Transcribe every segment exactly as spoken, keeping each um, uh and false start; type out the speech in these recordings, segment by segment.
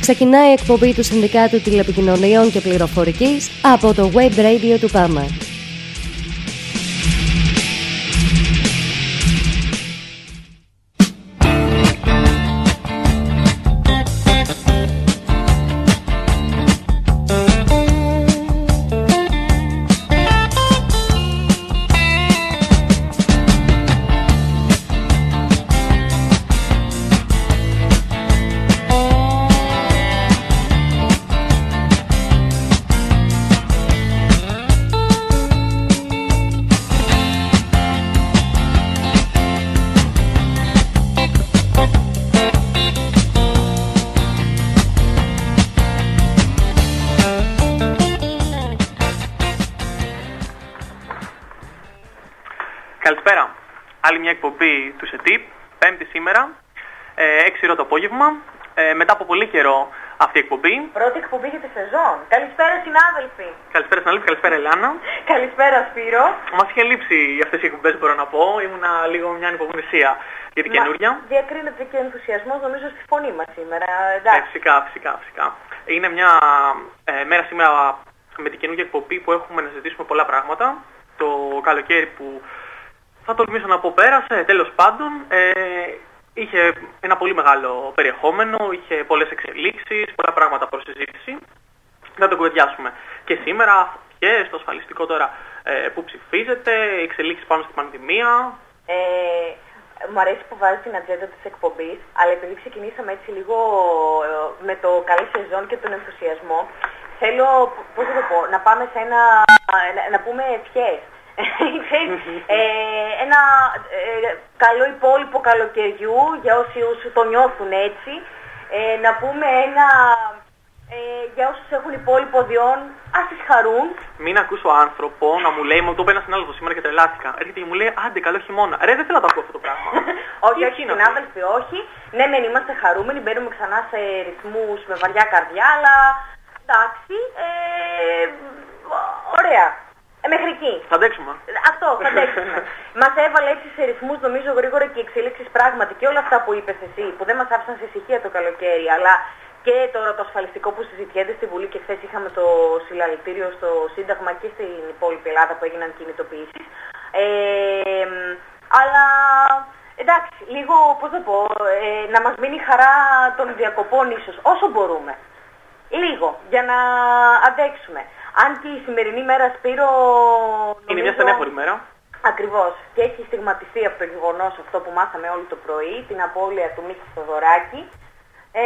Ξεκινάει η εκπομπή του Συνδικάτου Τηλεπικοινωνιών και Πληροφορικής από το Web Radio του ΠΑΜΑ. Καλησπέρα. Άλλη μια εκπομπή του ΣΕΤΙΠ, Πέμπτη σήμερα, έξι ώρα το απόγευμα. Ε, μετά από πολύ καιρό αυτή η εκπομπή. Πρώτη εκπομπή για τη σεζόν. Καλησπέρα συνάδελφοι. Καλησπέρα συνάδελφοι, καλησπέρα Ελάνα. Καλησπέρα Σπύρο. Μας είχε λείψει αυτές οι εκπομπές, μπορώ να πω. Ήμουνα λίγο μια ανυπομονησία για την καινούρια. Διακρίνεται και ενθουσιασμός νομίζω στη φωνή μας σήμερα. Ε, φυσικά, φυσικά, φυσικά. Είναι μια ε, μέρα σήμερα με την καινούργια εκπομπή που έχουμε να συζητήσουμε πολλά πράγματα. Το καλοκαίρι που θα τολμήσω να πω πέρασε, τέλος πάντων. Ε, είχε ένα πολύ μεγάλο περιεχόμενο, είχε πολλές εξελίξεις, πολλά πράγματα προς συζήτηση. Να το κουβεντιάσουμε και σήμερα και στο ασφαλιστικό τώρα ε, που ψηφίζεται, εξελίξεις πάνω στην πανδημία. Ε, μου αρέσει που βάζει την ατζέντα της εκπομπής, αλλά επειδή ξεκινήσαμε έτσι λίγο ε, με το καλή σεζόν και τον ενθουσιασμό, θέλω, πώς θα το πω, να πάμε σε ένα, να, να πούμε ευχές. ε, ένα ε, καλό υπόλοιπο καλοκαιριού για όσους το νιώθουν έτσι, ε, να πούμε ένα ε, για όσους έχουν υπόλοιπο διόν, ας τις χαρούν. Μην ακούσω άνθρωπο να μου λέει, μου το είπε ένα συνάδελφο σήμερα και τρελάθηκα. Έρχεται και μου λέει, άντε καλό χειμώνα. Ρε, δεν θέλω να το ακούω αυτό το πράγμα. όχι, όχι, συνάδελφοι, όχι. Ναι, μεν είμαστε χαρούμενοι, μπαίνουμε ξανά σε ρυθμούς με βαριά καρδιά, αλλά εντάξει, ε, ωραία. Ε, μέχρι εκεί. Θα αντέξουμε. Αυτό, θα αντέξουμε. Μας έβαλε έτσι σε ρυθμούς νομίζω γρήγορα και εξελίξεις πράγματι και όλα αυτά που είπες εσύ, που δεν μας άφησαν σε ησυχία το καλοκαίρι, αλλά και τώρα το ασφαλιστικό που συζητιέται στη Βουλή και χθες είχαμε το συλλαλητήριο στο Σύνταγμα και στην υπόλοιπη Ελλάδα που έγιναν κινητοποιήσεις. Ε, αλλά εντάξει, λίγο, πώς θα πω, ε, να μας μείνει η χαρά των διακοπών ίσως, όσο μπορούμε. Λίγο, για να αντέξουμε. Αν και η σημερινή μέρα, Σπύρο, νομίζω, είναι μια στενάχωρη μέρα. Ακριβώς. Και έχει στιγματιστεί από το γεγονός αυτό που μάθαμε όλοι το πρωί, την απώλεια του Μίκη Θοδωράκη. Ε,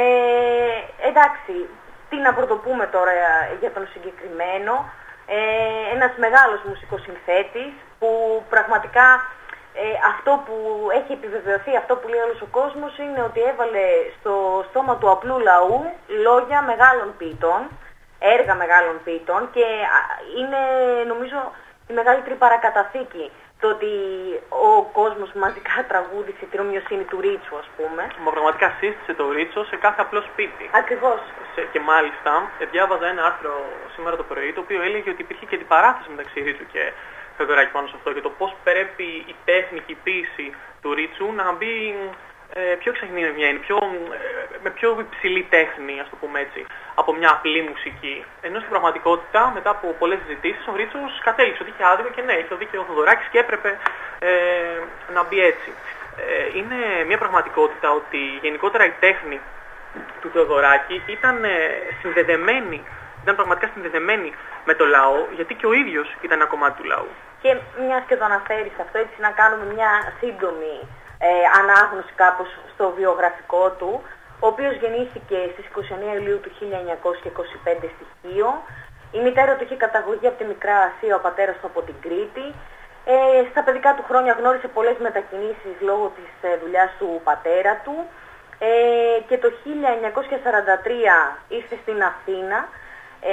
εντάξει, τι να πρωτοπούμε τώρα για τον συγκεκριμένο. Ε, ένας μεγάλος μουσικοσυνθέτης που πραγματικά ε, αυτό που έχει επιβεβαιωθεί, αυτό που λέει όλος ο κόσμος, είναι ότι έβαλε στο στόμα του απλού λαού λόγια μεγάλων ποιητών, έργα μεγάλων ποιητών, και είναι νομίζω η μεγαλύτερη παρακαταθήκη το ότι ο κόσμος μαζικά τραγούδισε την ομοιοσύνη του Ρίτσου, ας πούμε. Μα πραγματικά σύστησε το Ρίτσο σε κάθε απλό σπίτι. Ακριβώς. Σε, και μάλιστα διάβαζα ένα άρθρο σήμερα το πρωί το οποίο έλεγε ότι υπήρχε και αντιπαράθεση μεταξύ Ρίτσου και Θεοδωράκη πάνω σε αυτό, για το πώς πρέπει η τέχνη και η ποίηση του Ρίτσου να μπει ε, πιο εξαγνιμένη, πιο, ε, με πιο υψηλή τέχνη, ας το πούμε έτσι, από μια απλή μουσική. Ενώ στην πραγματικότητα, μετά από πολλές συζητήσεις, ο Ρίτσος κατέληξε ότι είχε άδικο και ναι, είχε δίκιο ο Θοδωράκης και έπρεπε ε, να μπει έτσι. Ε, είναι μια πραγματικότητα ότι γενικότερα η τέχνη του Θεοδωράκη ήταν ε, συνδεδεμένη, ήταν πραγματικά συνδεδεμένη με το λαό, γιατί και ο ίδιος ήταν ένα κομμάτι του λαού. Και μιας και το αναφέρεις αυτό, έτσι να κάνουμε μια σύντομη ε, ανάγνωση κάπως στο βιογραφικό του, ο οποίος γεννήθηκε στις είκοσι εννέα Ιουλίου του χίλια εννιακόσια είκοσι πέντε στη Χίο. Η μητέρα του είχε καταγωγή από τη Μικρά Ασία, ο πατέρας του από την Κρήτη. Ε, στα παιδικά του χρόνια γνώρισε πολλές μετακινήσεις λόγω της ε, δουλειάς του πατέρα του. Ε, και το χίλια εννιακόσια σαράντα τρία ήρθε στην Αθήνα. Ε,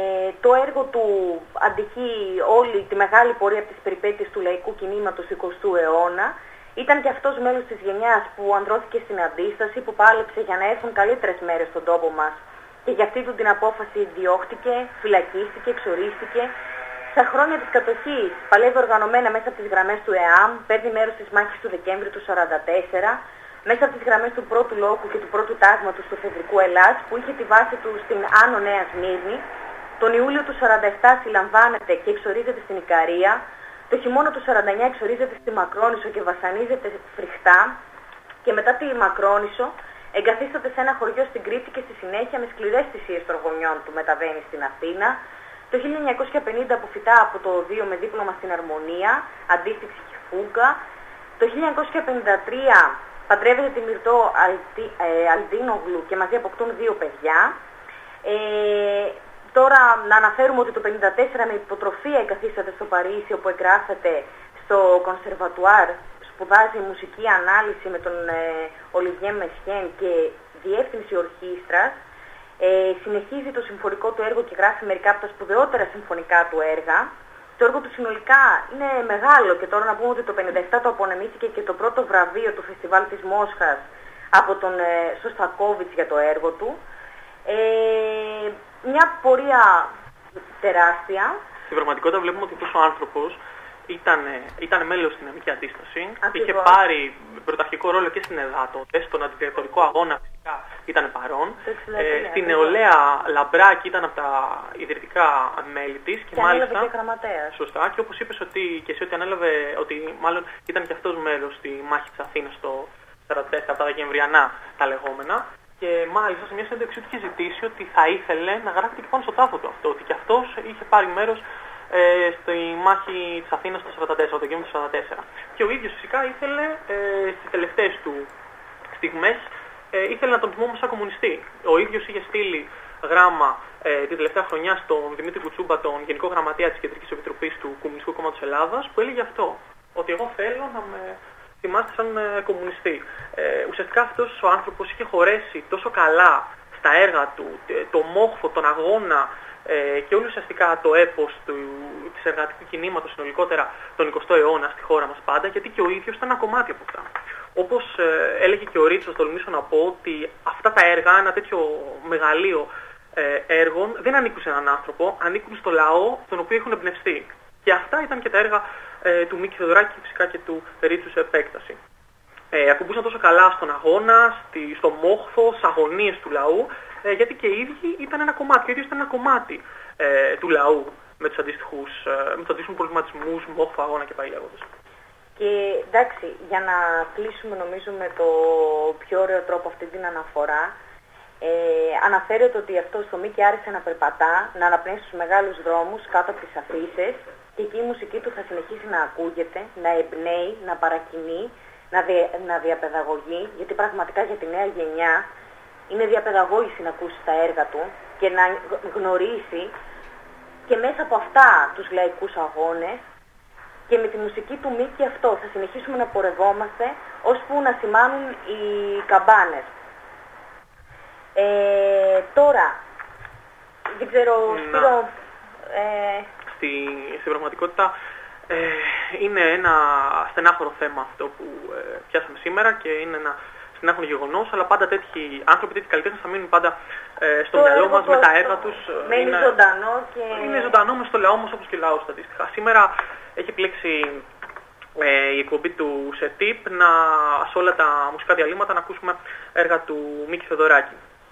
το έργο του αντυχεί όλη τη μεγάλη πορεία από τις περιπέτειες του λαϊκού κινήματος του εικοστού αιώνα. Ήταν και αυτός μέλος της γενιάς που ανδρώθηκε στην αντίσταση, που πάλεψε για να έρθουν καλύτερες μέρες στον τόπο μας. Και για αυτή του την απόφαση διώχτηκε, φυλακίστηκε, εξορίστηκε. Στα χρόνια της κατοχής παλεύει οργανωμένα μέσα από τις γραμμές του ΕΑΜ, παίρνει μέρος στις μάχες του Δεκέμβρη του χίλια εννιακόσια σαράντα τέσσερα. μέσα από τις γραμμές του πρώτου λόγου και του πρώτου τάγματος του εφεδρικού Ελλάς, που είχε τη βάση του στην Άνω Νέα Σμύρνη. Τον Ιούλιο του σαράντα επτά συλλαμβάνεται και εξορίζεται στην Ικαρία. Το χειμώνα του σαράντα εννιά εξορίζεται στη Μακρόνισσο και βασανίζεται φρικτά. Και μετά τη Μακρόνισσο εγκαθίσταται σε ένα χωριό στην Κρήτη και στη συνέχεια με σκληρές θυσίες των γονιών του μεταβαίνει στην Αθήνα. Το χίλια εννιακόσια πενήντα αποφυτά από το Οδείο με δίπλωμα στην Αρμονία, αντίστοιξη και φούγκα. Το χίλια εννιακόσια πενήντα τρία παντρεύεται τη Μυρτώ Αλτι, ε, Αλτίνογλου και μαζί αποκτούν δύο παιδιά. Ε, τώρα να αναφέρουμε ότι το χίλια εννιακόσια πενήντα τέσσερα με υποτροφία εγκαθίσταται στο Παρίσι, όπου εγγράφεται στο Κονσερβατουάρ, σπουδάζει μουσική ανάλυση με τον Ολιβιέ ε, Μεσχέν και διεύθυνση ορχήστρας. Ε, συνεχίζει το συμφωνικό του έργο και γράφει μερικά από τα σπουδαιότερα συμφωνικά του έργα. Το έργο του συνολικά είναι μεγάλο και τώρα να πούμε ότι το χίλια εννιακόσια πενήντα επτά το απονεμήθηκε και το πρώτο βραβείο του Φεστιβάλ της Μόσχας από τον ε, Σωστακόβιτς για το έργο του. Ε, μια πορεία τεράστια. Στην πραγματικότητα βλέπουμε ότι αυτός ο άνθρωπος ήταν, ήταν μέλος στην Εθνική Αντίσταση. Ακριβώς. Είχε πάρει πρωταρχικό ρόλο και στην ΕΔΑ τότε, στον αντιδικτατορικό αγώνα φυσικά ήταν παρόν. Ε, στην νεολαία Λαμπράκη ήταν από τα ιδρυτικά μέλη της και, και μάλιστα. Και γραμματέας. Σωστά, και όπως είπες ότι, και εσύ ότι ανέλαβε, ότι μάλλον ήταν και αυτός μέλος στη μάχη της Αθήνας το σαράντα τέσσερα, από τα Δεκεμβριανά τα λεγόμενα. Και μάλιστα σε μια συνέντευξη του είχε ζητήσει ότι θα ήθελε να γράφει και πάνω στο τάφο του αυτό, ότι και αυτός είχε πάρει μέρος Ε, στη μάχη της Αθήνας το σαράντα τέσσερα, το Δεκέμβριο του σαράντα τέσσερα. Και ο ίδιος φυσικά ήθελε ε, στις τελευταίες του στιγμές ε, ήθελε να τον τιμούμε σαν κομμουνιστή. Ο ίδιος είχε στείλει γράμμα ε, την τελευταία χρονιά στον Δημήτρη Κουτσούμπα, τον Γενικό Γραμματέα της Κεντρικής Επιτροπής του Κομμουνιστικού Κόμματος Ελλάδας, που έλεγε αυτό, ότι εγώ θέλω να με θυμάστε σαν ε, κομμουνιστή. Ε, ουσιαστικά αυτός ο άνθρωπος είχε χωρέσει τόσο καλά στα έργα του το μόχθο, τον αγώνα, Ε, και όλο ουσιαστικά το έπος του, της εργατικού κινήματος συνολικότερα τον εικοστό αιώνα στη χώρα μας πάντα, γιατί και ο ίδιος ήταν ένα κομμάτι από αυτά. Όπως ε, έλεγε και ο Ρίτσος, τολμήσω να πω ότι αυτά τα έργα, ένα τέτοιο μεγαλείο ε, έργων, δεν ανήκουν σε έναν άνθρωπο, ανήκουν στο λαό τον οποίο έχουν εμπνευστεί. Και αυτά ήταν και τα έργα ε, του Μίκη Θεοδωράκη και φυσικά και του Ρίτσου σε επέκταση. Ε, ακουμπούσαν τόσο καλά στον αγώνα, στη, στο μόχθο, στις αγωνίες του λαού, ε, γιατί και οι ίδιοι ήταν ένα κομμάτι, και ο ίδιος ήταν ένα κομμάτι ε, του λαού με τους αντίστοιχους, ε, με τους αντίστοιχους προβληματισμούς, μόχθο, αγώνα και πάει λέγοντας. Και εντάξει, για να κλείσουμε νομίζω με το πιο ωραίο τρόπο αυτή την αναφορά, ε, αναφέρεται ότι αυτό το Μίκη άρχισε να περπατά, να αναπνέει στους μεγάλους δρόμους κάτω από τις αφίσες, και εκεί η μουσική του θα συνεχίσει να ακούγεται, να εμπνέει, να παρακινεί, να, δια, να διαπαιδαγωγεί, γιατί πραγματικά για τη νέα γενιά είναι διαπαιδαγώγηση να ακούσει τα έργα του και να γνωρίσει και μέσα από αυτά τους λαϊκούς αγώνες, και με τη μουσική του Μίκη αυτό θα συνεχίσουμε να πορευόμαστε ώσπου να σημάνουν οι καμπάνες. Ε, τώρα, δεν ξέρω, Σπύρο... Ε... Στη, στην πραγματικότητα ε, είναι ένα στενάχωρο θέμα αυτό που ε, πιάσαμε σήμερα και είναι ένα στενάχωρο γεγονός, αλλά πάντα τέτοιοι άνθρωποι, τέτοιοι καλλιτέχνες θα μείνουν πάντα ε, στο μυαλό μας με τα έργα τους. Μένει είναι, ζωντανό και... Είναι ζωντανό μες στο λαό μας όπως και λαός αντίστοιχα. Σήμερα έχει επιλέξει ε, η εκπομπή του ΣΕΤΙΠ να, σε όλα τα μουσικά διαλύματα να ακούσουμε έργα του Μίκη Θεοδωράκη.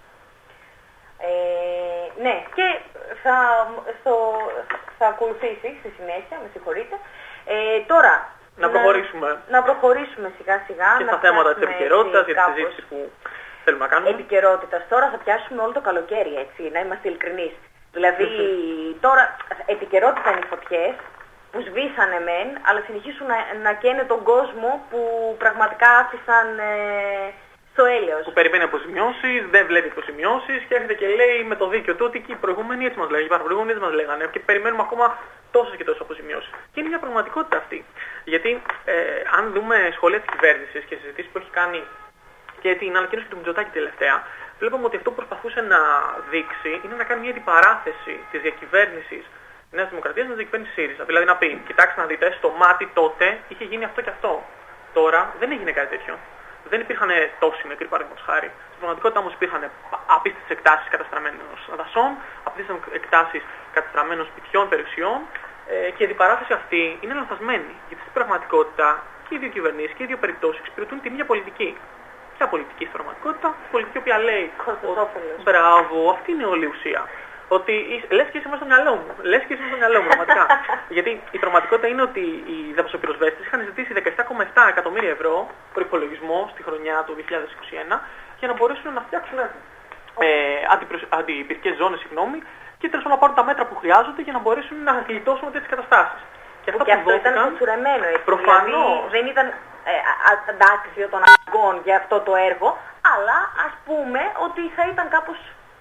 Ε, ναι, και θα, στο, θα ακολουθήσει στη συνέχεια, με συγχωρείτε. Ε, τώρα, να προχωρήσουμε. Να, να προχωρήσουμε σιγά σιγά. Και στα θέματα της επικαιρότητας, για τη συζήτηση που θέλουμε να κάνουμε. Επικαιρότητας. Τώρα θα πιάσουμε όλο το καλοκαίρι, έτσι, να είμαστε ειλικρινείς. Δηλαδή, τώρα, επικαιρότητα είναι οι φωτιές που σβήσανε μεν, αλλά συνεχίσουν να, να καίνε τον κόσμο που πραγματικά άφησαν ε, στο έλεος. Που περιμένει αποζημιώσεις, δεν βλέπει αποζημιώσεις και έρχεται και λέει με το δίκιο του ότι και οι προηγούμενοι έτσι μας λέγανε, οι παραπροηγούμενοι έτσι μας λέγανε και περιμένουμε ακόμα τόσες και τόσες αποζημιώσεις. Και είναι μια πραγματικότητα αυτή. Γιατί ε, αν δούμε σχόλια της κυβέρνησης και συζητήσεις που έχει κάνει και την ανακοίνωση του Μητσοτάκη τελευταία, βλέπουμε ότι αυτό που προσπαθούσε να δείξει είναι να κάνει μια αντιπαράθεση της διακυβέρνησης της Νέας Δημοκρατίας με τη διακυβέρνηση ΣΥΡΙΖΑ. Δηλαδή να πει, κοιτάξτε να δείτε, στο μάτι τότε είχε γίνει αυτό και αυτό. Τώρα δεν έγινε κάτι τέτοιο. Δεν υπήρχαν τόσοι νεκροί, παραδείγματος χάρη. Στην πραγματικότητα όμως υπήρχαν απίστευτες εκτάσεις καταστραμμένων δασών, απίστευτες εκτάσεις καταστραμμένων σπιτιών, περιουσιών ε, και η αντιπαράθεση αυτή είναι λανθασμένη. Γιατί στην πραγματικότητα και οι δύο κυβερνήσεις και οι δύο περιπτώσεις εξυπηρετούν την ίδια πολιτική. Ποια πολιτική στην πραγματικότητα? Πολιτική η οποία λέει. Κόστος-όφελος. Μπράβο, αυτή είναι όλη η ουσία. Ότι λες και είσαι μέσα στο μυαλό μου. Λες και είσαι μέσα στο μυαλό μου, πραγματικά. Γιατί η πραγματικότητα είναι ότι οι δαψοπυροσβέστες είχαν ζητήσει δεκαεπτά κόμμα επτά εκατομμύρια ευρώ προϋπολογισμό στη χρονιά του δύο χιλιάδες είκοσι ένα για να μπορέσουν να φτιάξουν ε, αντιπυρικές ζώνες, συγγνώμη, και τέλος να πάρουν τα μέτρα που χρειάζονται για να μπορέσουν να γλιτώσουν τέτοιες καταστάσεις. Και, και αυτό δόθηκαν, ήταν κοτσουρεμένο, έτσι. Προφανώς. Δηλαδή, δεν ήταν ε, αντάξιο των αναγκών για αυτό το έργο, αλλά ας πούμε ότι θα ήταν κάπως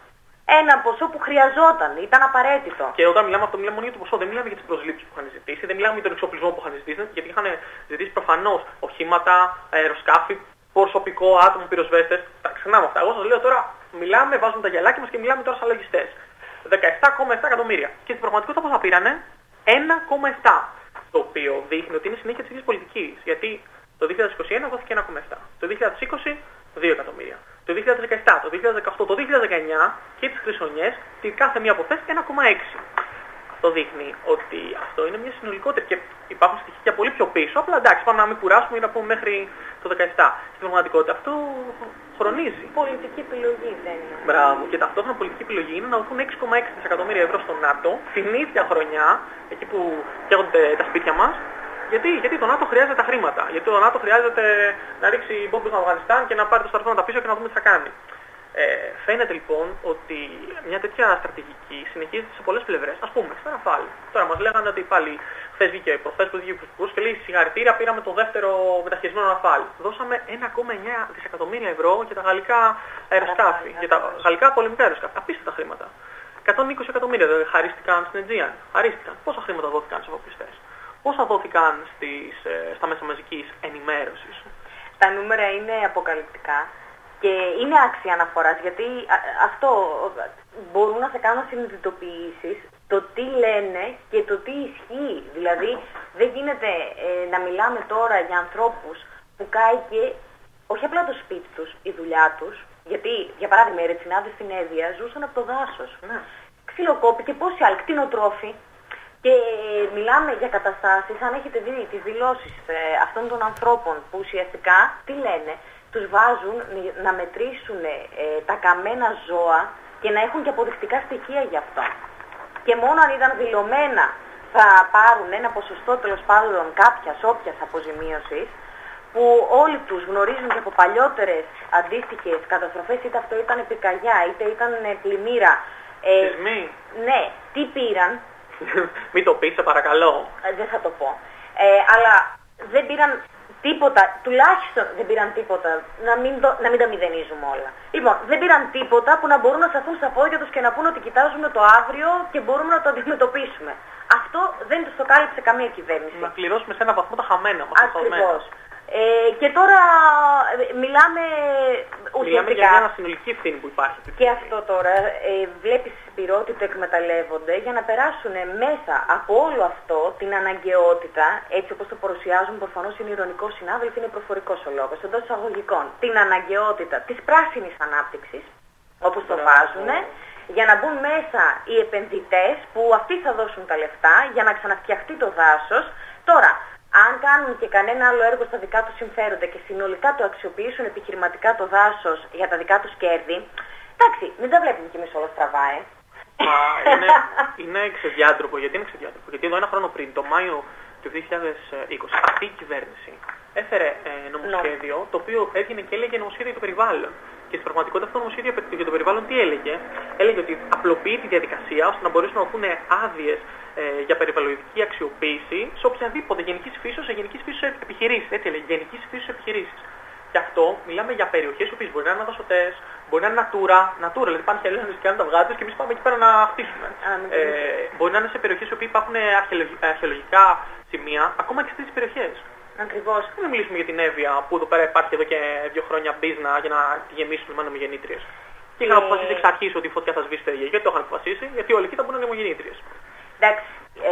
ένα ποσό που χρειαζόταν, ήταν απαραίτητο. Και όταν μιλάμε αυτό, μιλάμε μόνο για το ποσό, δεν μιλάμε για τις προσλήψεις που είχαν ζητήσει, δεν μιλάμε για τον εξοπλισμό που είχαν ζητήσει, γιατί είχαν ζητήσει προφανώς οχήματα, αεροσκάφη, προσωπικό, άτομο, πυροσβέστες. Τα ξεχνάμε αυτά. Εγώ σας λέω τώρα, μιλάμε, βάζουμε τα γυαλάκια μας και μιλάμε τώρα σαν λογιστές. δεκαεπτά κόμμα επτά εκατομμύρια. Και στην πραγματικότητα πόσα πήρανε? ένα κόμμα επτά. Το οποίο δείχνει ότι είναι συνέχεια της ίδιας πολιτικής. Γιατί το δύο χιλιάδες είκοσι ένα δόθηκε ένα κόμμα επτά. Το δύο χιλιάδες είκοσι δύο εκατομμύρια. Το δύο χιλιάδες δεκαεπτά, το δύο χιλιάδες δεκαοκτώ, το δύο χιλιάδες δεκαεννιά και τις χρυσονιές, τη κάθε μία από αυτές ένα κόμμα έξι. Αυτό δείχνει ότι αυτό είναι μια συνολικότερη και υπάρχουν στοιχεία πολύ πιο πίσω. Απλά εντάξει, πάμε να μην κουράσουμε ή να πούμε μέχρι το δεκαεπτά. Στην πραγματικότητα αυτό χρονίζει. Πολιτική επιλογή δεν είναι. Μπράβο. Και ταυτόχρονα πολιτική επιλογή είναι να δοθούν έξι κόμμα έξι δισεκατομμύρια ευρώ στο ΝΑΤΟ την ίδια χρονιά, εκεί που φτιάχνονται τα σπίτια μας. Γιατί, γιατί το ΝΑΤΟ χρειάζεται τα χρήματα. Γιατί το ΝΑΤΟ χρειάζεται να ρίξει μπόμπες στο Αφγανιστάν και να πάρει το στρατό πίσω και να δούμε τι θα κάνει. Ε, φαίνεται λοιπόν ότι μια τέτοια στρατηγική συνεχίζεται σε πολλές πλευρές. Ας πούμε, στα Ραφάλ. Τώρα μας λέγανε ότι πάλι χθες βγήκε προχθές που βγήκε ο Υπουργός και λέει συγχαρητήρια, πήραμε το δεύτερο μεταχειρισμένο Ραφάλ. Δώσαμε ένα κόμμα εννιά δισεκατομμύρια ευρώ για τα γαλλικά αεροσκάφη, για τα γαλλικά πολεμικά αεροσκάφη. Απίστευτα χρήματα. εκατόν είκοσι εκατομμύρια δηλαδή χαρίστηκαν στην Αιτζίαν. Χαρίστηκαν. Πόσα χρήματα δόθηκαν στους αφοπλιστές? Πόσα δόθηκαν στις, στα μέσα μαζικής ενημέρωσης? Τα νούμερα είναι αποκαλυπτικά. Και είναι άξια αναφοράς, γιατί αυτό μπορούν να σε κάνουν συνειδητοποιήσεις το τι λένε και το τι ισχύει. Δηλαδή δεν γίνεται ε, να μιλάμε τώρα για ανθρώπους που κάηκε όχι απλά το σπίτι τους, η δουλειά τους, γιατί για παράδειγμα οι ρετσινάδες στην Εύβοια ζούσαν από το δάσος. Ναι. Ξυλοκόποι και πόσοι άλλοι κτηνοτρόφοι. Και μιλάμε για καταστάσεις, αν έχετε δει τις δηλώσεις ε, αυτών των ανθρώπων που ουσιαστικά τι λένε, τους βάζουν να μετρήσουν ε, τα καμένα ζώα και να έχουν και αποδεικτικά στοιχεία γι' αυτό. Και μόνο αν ήταν δηλωμένα θα πάρουν ένα ποσοστό τέλος πάντων κάποιας όποιας αποζημίωσης, που όλοι τους γνωρίζουν και από παλιότερες αντίστοιχες καταστροφές, είτε αυτό ήταν πυρκαγιά, είτε ήταν πλημμύρα. Ε, Σεισμοί. Ναι, τι πήραν. Μην το πεις, σε παρακαλώ. Ε, δεν θα το πω. Ε, αλλά δεν πήραν τίποτα, τουλάχιστον δεν πήραν τίποτα, να μην, το, να μην τα μηδενίζουμε όλα. Λοιπόν, δεν πήραν τίποτα που να μπορούν να σταθούν στα πόδια τους και να πούν ότι κοιτάζουμε το αύριο και μπορούμε να το αντιμετωπίσουμε. Αυτό δεν τους το κάλυψε καμία κυβέρνηση. Να πληρώσουμε σε έναν βαθμό τα χαμένα μας. Ακριβώς. Ε, και τώρα μιλάμε ουσιαστικά... Μιλάμε για μια συνολική ευθύνη που υπάρχει. Και αυτό τώρα ε, βλέπεις Σπυρό ότι το εκμεταλλεύονται για να περάσουν μέσα από όλο αυτό την αναγκαιότητα, έτσι όπως το παρουσιάζουν, προφανώς είναι ειρωνικό συνάδελφοι, είναι προφορικός ο λόγος, εντός εισαγωγικών, την αναγκαιότητα της πράσινης ανάπτυξης, όπως το βάζουν, για να μπουν μέσα οι επενδυτές που αυτοί θα δώσουν τα λεφτά για να ξαναφτιαχτεί το δάσος. Τώρα, αν κάνουν και κανένα άλλο έργο στα δικά τους συμφέροντα και συνολικά το αξιοποιήσουν επιχειρηματικά το δάσος για τα δικά τους κέρδη, εντάξει, μην τα βλέπουμε κι εμείς όλα στραβά, ε. Μα είναι, είναι ξεδιάντροπο. Γιατί είναι ξεδιάντροπο? Γιατί εδώ ένα χρόνο πριν, το Μάιο του δύο χιλιάδες είκοσι, αυτή η κυβέρνηση έφερε ε, νομοσχέδιο no. το οποίο έβγαινε και έλεγε νομοσχέδιο για το περιβάλλον. Και στην πραγματικότητα αυτό το νομοσχέδιο για το περιβάλλον τι έλεγε? Έλεγε ότι απλοποιεί τη διαδικασία ώστε να μπορέσουν να δοθούν άδειες ε, για περιβαλλοντική αξιοποίηση σε οποιαδήποτε γενικής φύσεως, σε γενικής φύσεως επιχειρήσεις. Έτσι έλεγε, γενικής φύσεως επιχειρήσεις. Και αυτό μιλάμε για περιοχές που μπορεί να είναι δασωτές, μπορεί να είναι natura, natura, δηλαδή πάνε χελένες και κάνουν τα αυγά τους και εμείς πάμε εκεί πέρα να χτίσουμε. Ah, ε, μπορεί να είναι σε περιοχές που υπάρχουν αρχαιολογικά σημεία, ακόμα και στις περιοχές. Ακριβώς. Δεν μιλήσουμε για την Εύβοια που εδώ πέρα υπάρχει εδώ και δύο χρόνια μπίζνα για να τη γεμίσουν με ανεμογεννήτριες. Και είχαν αποφασίσει εξ αρχής ότι η φωτιά θα σβήσει τελεία. Γιατί το είχαν αποφασίσει? Γιατί όλοι εκεί θα μπουν ανεμογεννήτριες. Εντάξει,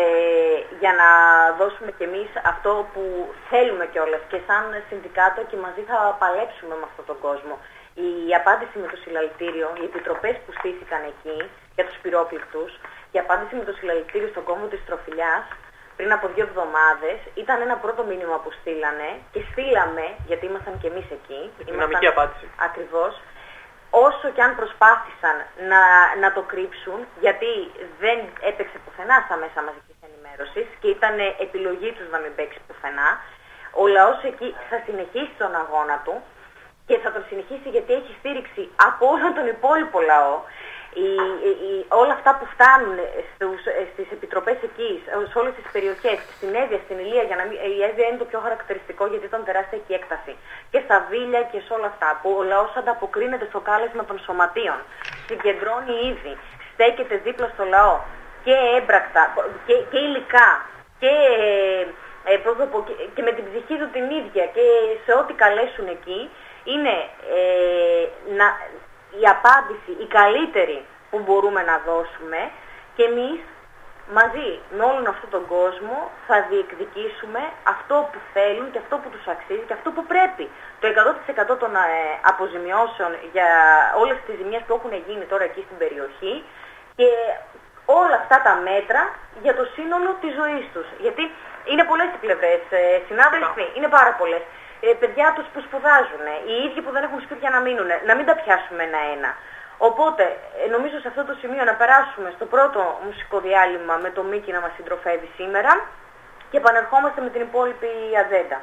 ε, για να δώσουμε κι εμείς αυτό που θέλουμε κιόλας και σαν συνδικάτο και μαζί θα παλέψουμε με αυτόν τον κόσμο. Η απάντηση με το συλλαλητήριο, οι επιτροπές που στήθηκαν εκεί για τους πυρόπληκτους, η απάντηση με το συλλαλητήριο στον κόμβο της Τροφιλιάς πριν από δύο εβδομάδες. Ήταν ένα πρώτο μήνυμα που στείλανε και στείλαμε, γιατί ήμασταν και εμείς εκεί. Δυναμική απάντηση. Ακριβώς. Όσο και αν προσπάθησαν να, να το κρύψουν, γιατί δεν έπαιξε πουθενά στα μέσα μαζικής ενημέρωσης και ήταν επιλογή τους να μην παίξει πουθενά, ο λαός εκεί θα συνεχίσει τον αγώνα του και θα τον συνεχίσει γιατί έχει στήριξη από όλο τον υπόλοιπο λαό. Οι, οι, όλα αυτά που φτάνουν στους, στις επιτροπές εκεί, σε όλες τις περιοχές, στην Εύβοια, στην Ηλία, για να μην, η Εύβοια είναι το πιο χαρακτηριστικό γιατί ήταν τεράστια εκεί έκταση, και στα Βίλια και σε όλα αυτά, που ο λαός ανταποκρίνεται στο κάλεσμα των σωματείων, συγκεντρώνει ήδη, στέκεται δίπλα στο λαό και έμπρακτα και, και υλικά και, ε, πρόσωπο, και, και με την ψυχή του την ίδια και σε ό,τι καλέσουν εκεί, είναι ε, να... η απάντηση, η καλύτερη που μπορούμε να δώσουμε, και εμείς μαζί με όλον αυτόν τον κόσμο θα διεκδικήσουμε αυτό που θέλουν και αυτό που τους αξίζει και αυτό που πρέπει. Το εκατό τοις εκατό των ε, αποζημιώσεων για όλες τις ζημιές που έχουν γίνει τώρα εκεί στην περιοχή και όλα αυτά τα μέτρα για το σύνολο της ζωής τους. Γιατί είναι πολλές οι πλευρές, ε, συνάδελφοι, είναι πάρα πολλές. Ε, παιδιά τους που σπουδάζουν, οι ίδιοι που δεν έχουν σπίτια να μείνουν, να μην τα πιάσουμε ένα-ένα. Οπότε, ε, νομίζω σε αυτό το σημείο να περάσουμε στο πρώτο μουσικό διάλειμμα με το Μίκη να μας συντροφεύει σήμερα και επανερχόμαστε με την υπόλοιπη ατζέντα.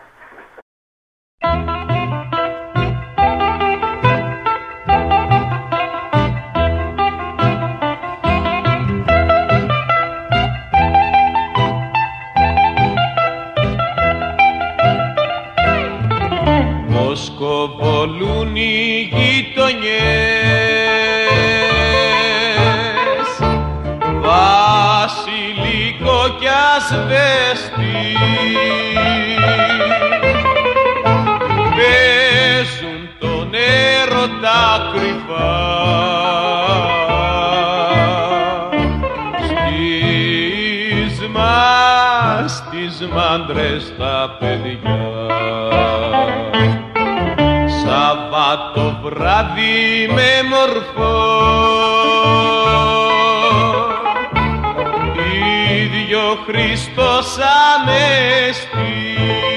Σκοβολούν οι γειτονιές, βασιλικό κι ασβέστη, παίζουν τον έρωτα κρυφά στις μας, στις μάντρες τα παιδιά. Σαββάτο βράδυ με μορφό, ίδιο Χριστός Ανέστη,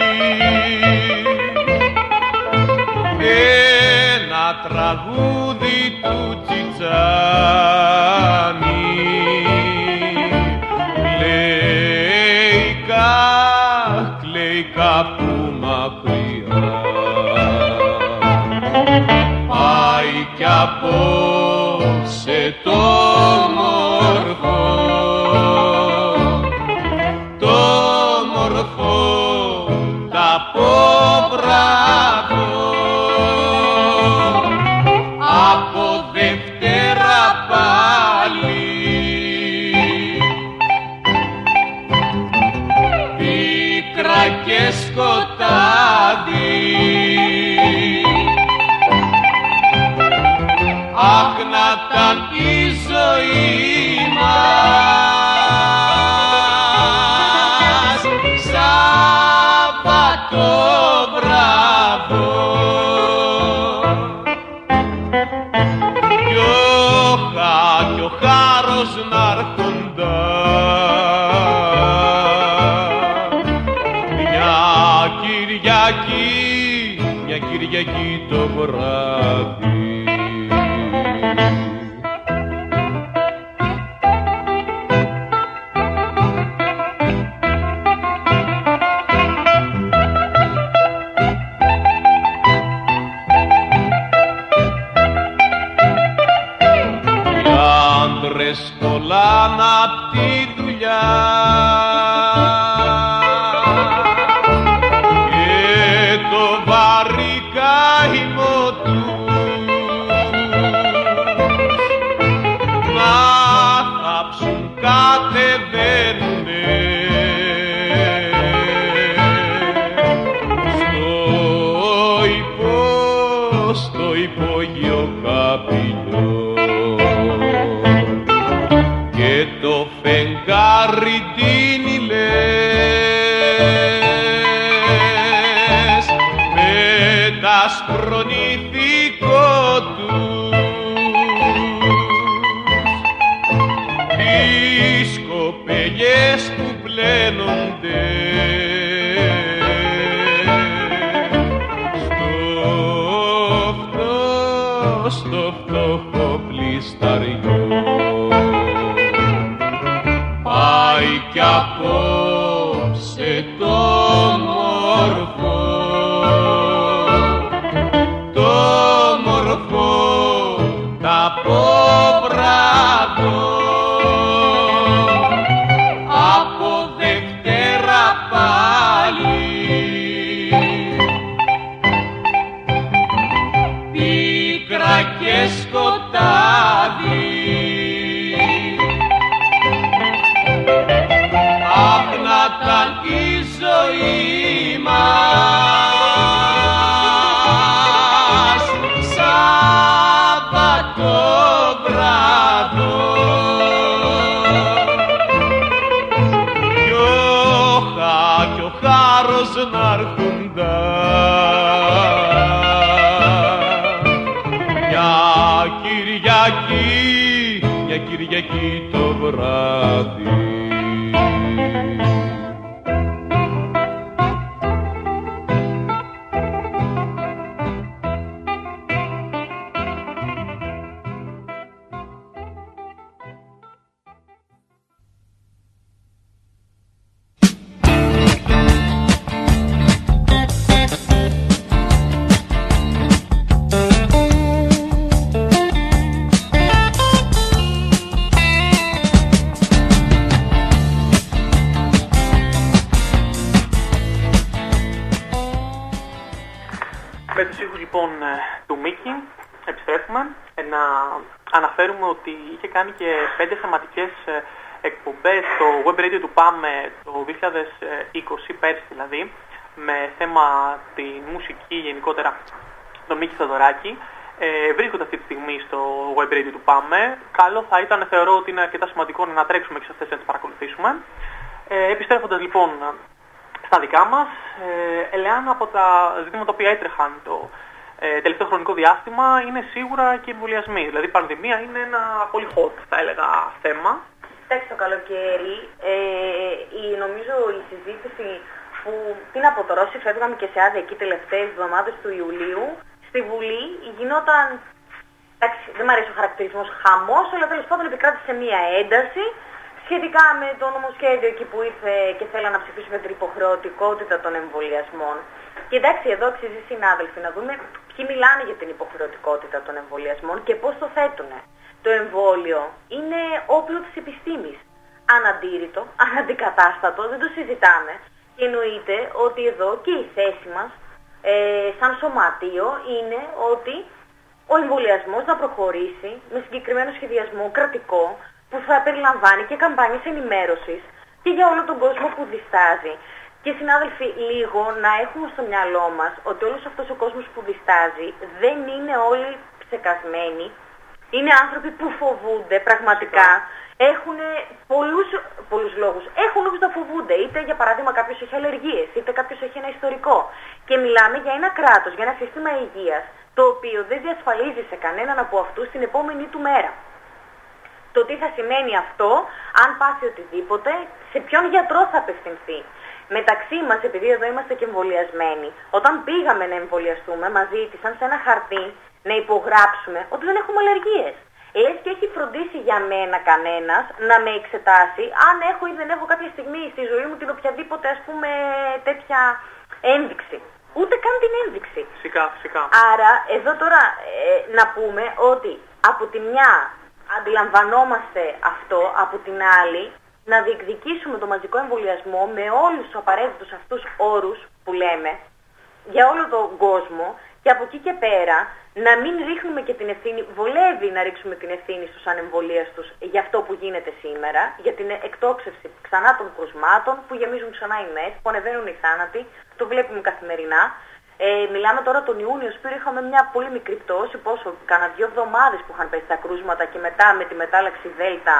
ένα τραγούδι του Τσιτσάνη, κλαίκα, κλαίκα που μακριά. Πάει κι απόψε το μορφό, το μορφό τα πω μπράβο, από Δευτέρα πάλι πίκρα και σκοτάδι. Αχ, να ήταν η ζωή μας Σάββατο βράδο, κι ο, χα, κι ο χάρος να'ρχοντα μια Κυριακή, μια Κυριακή το βράδυ. Σκολάνε απ' τη δουλειά και το βαρύ καημό τους να θάψουν κατεβαίνουνε στο υπό, στο υπόγειο καπηλιό. Και το φεγγάρι τίνει λες με τα σκρονηθικό τους, τις κοπελιές που πλένουν στο φτωχό πλισταριό. Πάει κι απόψε το μορφό, το μορφό τα ποπράτο, από Δευτέρα πάλι πίκρα και σκοτάδι. Αχ, να ήταν η ζωή μας Σάββατο βράδο, κι όχα κι ο χάρος να'ρχουντα μια Κυριακή, μια Κυριακή το βράδυ. Με τους ήχους λοιπόν του Μίκη επιστρέφουμε να αναφέρουμε ότι είχε κάνει και πέντε θεματικές εκπομπές στο web radio του ΠΑΜΕ το δύο χιλιάδες είκοσι, πέρσι δηλαδή, με θέμα τη μουσική γενικότερα τον Μίκη Θεοδωράκη. Ε, βρίσκονται αυτή τη στιγμή στο web radio του ΠΑΜΕ. Καλό θα ήταν, θεωρώ ότι είναι αρκετά σημαντικό να τρέξουμε και σε αυτές να τις παρακολουθήσουμε. Ε, επιστρέφοντας λοιπόν στα δικά μας, ε, Ελεάνα, από τα ζητήματα που έτρεχαν το ε, τελευταίο χρονικό διάστημα είναι σίγουρα και οι εμβολιασμοί. Δηλαδή η πανδημία είναι ένα πολύ hot, θα έλεγα, θέμα. Εντάξει, το καλοκαίρι, ε, η, νομίζω η συζήτηση που, τι να πω τώρα, όσοι φεύγαμε και σε άδεια εκεί τελευταίες εβδομάδες του Ιουλίου, στη Βουλή γινόταν, εντάξει, δεν μου αρέσει ο χαρακτηρισμός χαμός, αλλά τέλος πάντων επικράτησε μία ένταση σχετικά με το νομοσχέδιο εκεί που ήρθε και θέλανε να ψηφίσουμε την υποχρεωτικότητα των εμβολιασμών. Και εντάξει, εδώ αξίζει συνάδελφοι να δούμε ποιοι μιλάνε για την υποχρεωτικότητα των εμβολιασμών και πώς το θέτουνε. Το εμβόλιο είναι όπλο της επιστήμης. Αναντήρητο, αναντικατάστατο, δεν το συζητάμε. Και εννοείται ότι εδώ και η θέση μας ε, σαν σωματείο είναι ότι ο εμβολιασμός να προχωρήσει με συγκεκριμένο σχεδιασμό κρατικό, που θα περιλαμβάνει και καμπάνιες ενημέρωσης και για όλο τον κόσμο που διστάζει. Και συνάδελφοι, λίγο να έχουμε στο μυαλό μας ότι όλος αυτός ο κόσμος που διστάζει δεν είναι όλοι ψεκασμένοι. Είναι άνθρωποι που φοβούνται πραγματικά. Έχουν πολλούς, πολλούς λόγους. Έχουν λόγους να φοβούνται. Είτε για παράδειγμα κάποιος έχει αλλεργίες, είτε κάποιος έχει ένα ιστορικό. Και μιλάμε για ένα κράτος, για ένα σύστημα υγείας, το οποίο δεν διασφαλίζει σε κανέναν από αυτούς την επόμενη του μέρα. Το τι θα σημαίνει αυτό, αν πάθει οτιδήποτε, σε ποιον γιατρό θα απευθυνθεί. Μεταξύ μας, επειδή εδώ είμαστε και εμβολιασμένοι, όταν πήγαμε να εμβολιαστούμε, μας ζήτησαν σε ένα χαρτί να υπογράψουμε ότι δεν έχουμε αλλεργίες. Λες και έχει φροντίσει για μένα κανένας να με εξετάσει αν έχω ή δεν έχω κάποια στιγμή στη ζωή μου την οποιαδήποτε, ας πούμε, τέτοια ένδειξη. Ούτε καν την ένδειξη. Φυσικά, φυσικά. Άρα, εδώ τώρα ε, να πούμε ότι από τη μια αντιλαμβανόμαστε αυτό, από την άλλη να διεκδικήσουμε το μαζικό εμβολιασμό με όλους τους απαραίτητους αυτούς όρους που λέμε για όλο τον κόσμο, και από εκεί και πέρα να μην ρίχνουμε και την ευθύνη, βολεύει να ρίξουμε την ευθύνη στους ανεμβολίαστους για αυτό που γίνεται σήμερα, για την εκτόξευση ξανά των κρουσμάτων, που γεμίζουν ξανά οι ΜΕΘ, που ανεβαίνουν οι θάνατοι, το βλέπουμε καθημερινά. Ε, μιλάμε τώρα τον Ιούνιο, στο οποίο είχαμε μια πολύ μικρή πτώση, πόσο, κάνα δύο εβδομάδες που είχαν πέσει τα κρούσματα και μετά με τη μετάλλαξη Δέλτα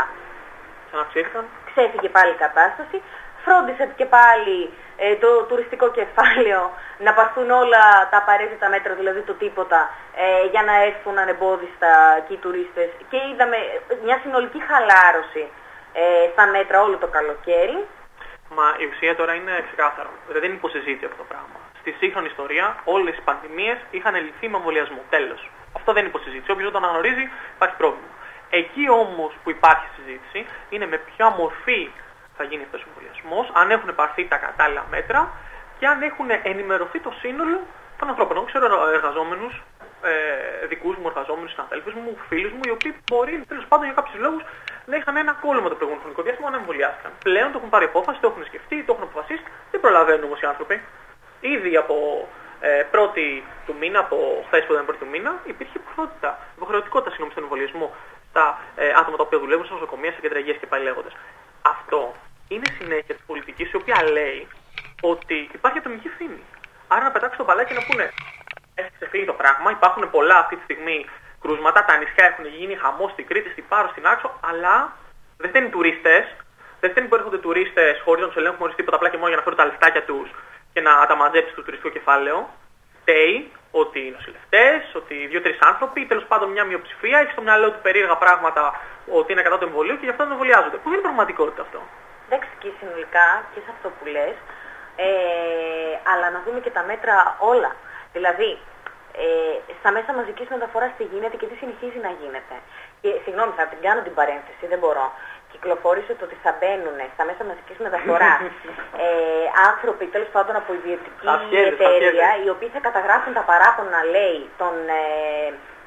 ξέφυγε πάλι η κατάσταση. Φρόντισε και πάλι ε, το τουριστικό κεφάλαιο να πάρθουν όλα τα απαραίτητα μέτρα, δηλαδή το τίποτα, ε, για να έρθουν ανεμπόδιστα εκεί οι τουρίστες. Και είδαμε μια συνολική χαλάρωση ε, στα μέτρα όλο το καλοκαίρι. Μα η ουσία τώρα είναι ξεκάθαρο. Δεν είναι υποσυζήτηση αυτό το πράγμα. Στη σύγχρονη ιστορία όλες οι πανδημίες είχαν λυθεί με εμβολιασμό. Τέλος. Αυτό δεν είναι υποσυζήτηση. Όποιος δεν το αναγνωρίζει, υπάρχει πρόβλημα. Εκεί όμως που υπάρχει συζήτηση είναι με ποια μορφή θα γίνει αυτός ο εμβολιασμός, αν έχουν πάρθει τα κατάλληλα μέτρα και αν έχουν ενημερωθεί το σύνολο των ανθρώπων. Εγώ ξέρω εργαζόμενους, ε, δικούς μου εργαζόμενους, συναδέλφους μου, φίλους μου, οι οποίοι μπορεί τέλος πάντων για κάποιους λόγους να είχαν ένα κόλλημα το προηγούμενο χρονικό διάστημα να εμβολιάστηκαν. Πλέον το έχουν πάρει απόφαση, το έχουν σκεφτεί, το έχουν αποφασίσει, δεν προλαβαίνουν όμως οι άνθρωποι. Ήδη από ε, πρώτη του μήνα, από χθες που ήταν πρώτη του μήνα, υπήρχε υποχρεωτικότητα, υποχρεωτικότητα συγγνώμη, στον εμβολιασμό στα ε, άτομα τα οποία δουλεύουν σε νοσοκομεία, σε κέντρα υγείας και πάλι λέγοντας. Αυτό είναι συνέχεια της πολιτικής η οποία λέει ότι υπάρχει ατομική ευθύνη. Άρα να πετάξουν το μπαλάκι και να πούνε έχει ξεφύγει το πράγμα, υπάρχουν πολλά αυτή τη στιγμή κρούσματα, τα νησιά έχουν γίνει χαμός στην Κρήτη, στην Πάρο, στην Άξο, αλλά δεν φταίνουν τουρίστες, δεν φταίνουν που έρχονται τουρίστες χωρίς να τους ελέγχουν χωρίς τίποτα, απλά και μόνο για να φέρουν τα λεφτάκια τους και να τα μαζέψει στο τουριστικό κεφάλαιο. Φταίει ότι οι νοσηλευτές, ότι δύο-τρεις άνθρωποι, τέλος πάντων μια μειοψηφία, έχει στο μυαλό του περίεργα πράγματα ότι είναι κατά του εμβολίου και γι' αυτό δεν εμβολιάζονται. Πού είναι η πραγματικότητα αυτό? Εντάξει, και συνολικά και σε αυτό που λες, ε, αλλά να δούμε και τα μέτρα όλα. Δηλαδή, ε, στα μέσα μαζικής μεταφοράς τι γίνεται και τι συνεχίζει να γίνεται. Και συγγνώμη, θα την κάνω την παρένθεση, δεν μπορώ. Κυκλοφόρησε το ότι θα μπαίνουν στα μέσα μαζικής μεταφοράς ε, άνθρωποι τέλος πάντων από ιδιωτική εταιρεία, οι οποίοι θα καταγράφουν τα παράπονα, λέει, των, ε,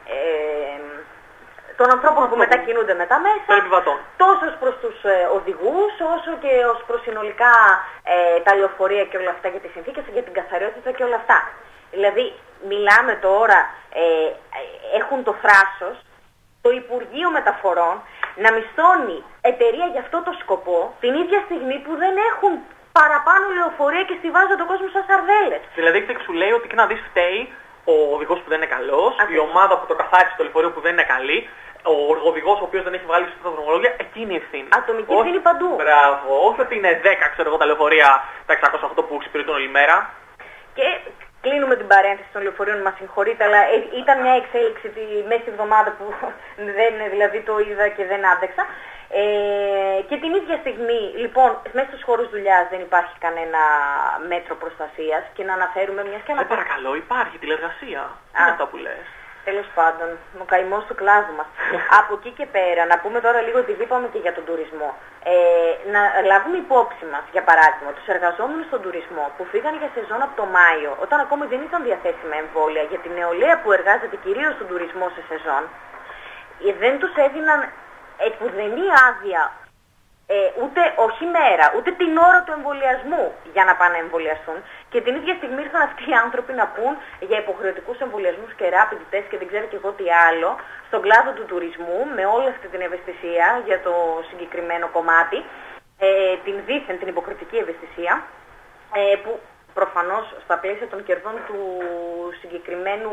ε, των ανθρώπων που μετακινούνται με τα μέσα, τόσο ως προς τους ε, οδηγούς, όσο και ως προς συνολικά ε, τα λεωφορεία και όλα αυτά για τις συνθήκες, για την καθαριότητα και όλα αυτά. Δηλαδή, μιλάμε τώρα, ε, έχουν το θράσος, το Υπουργείο Μεταφορών, να μισθώνει εταιρεία για αυτό το σκοπό, την ίδια στιγμή που δεν έχουν παραπάνω λεωφορεία και στιβάζουν τον κόσμο σαν σαρδέλες. Δηλαδή, σου λέει ότι και να δεις φταίει ο οδηγός που δεν είναι καλός, η ομάδα που το καθάρισε το λεωφορείο που δεν είναι καλή, ο οδηγός ο οποίος δεν έχει βγάλει σωστά δρομολόγια, εκεί είναι η ευθύνη. Ατομική ευθύνη παντού. Μπράβο, όχι ότι είναι δέκα, ξέρω εγώ, τα λεωφορεία, τα εξακόσια οκτώ που εξυπηρετούν όλη μέρα. Και κλείνουμε την παρένθεση των λεωφορείων, μας συγχωρείτε, αλλά ήταν μια εξέλιξη τη μέση τη εβδομάδα που δεν, δηλαδή το είδα και δεν άντεξα. Ε, και την ίδια στιγμή, λοιπόν, μέσα στους χώρους δουλειάς δεν υπάρχει κανένα μέτρο προστασίας και να αναφέρουμε μιας και αναφέρουμε. Δεν παρακαλώ, υπάρχει τηλεργασία. Τι είναι αυτά που λες? Τέλος πάντων, ο καημός του κλάδου μας. Από εκεί και πέρα, να πούμε τώρα λίγο ότι είπαμε και για τον τουρισμό. Ε, να λάβουμε υπόψη μας, για παράδειγμα, τους εργαζόμενους στον τουρισμό που φύγαν για σεζόν από το Μάιο, όταν ακόμη δεν ήταν διαθέσιμα εμβόλια, για την νεολαία που εργάζεται κυρίως στον τουρισμό σε σεζόν, δεν τους έδιναν εκπουδενή άδεια, ε, ούτε όχι μέρα, ούτε την ώρα του εμβολιασμού για να πάνε να εμβολιαστούν. Και την ίδια στιγμή ήρθαν αυτοί οι άνθρωποι να πούν για υποχρεωτικούς εμβολιασμούς και rapid test και δεν ξέρω και εγώ τι άλλο, στον κλάδο του τουρισμού, με όλη αυτή την ευαισθησία για το συγκεκριμένο κομμάτι, ε, την δίθεν, την υποκριτική ευαισθησία, ε, που προφανώς στα πλαίσια των κερδών του συγκεκριμένου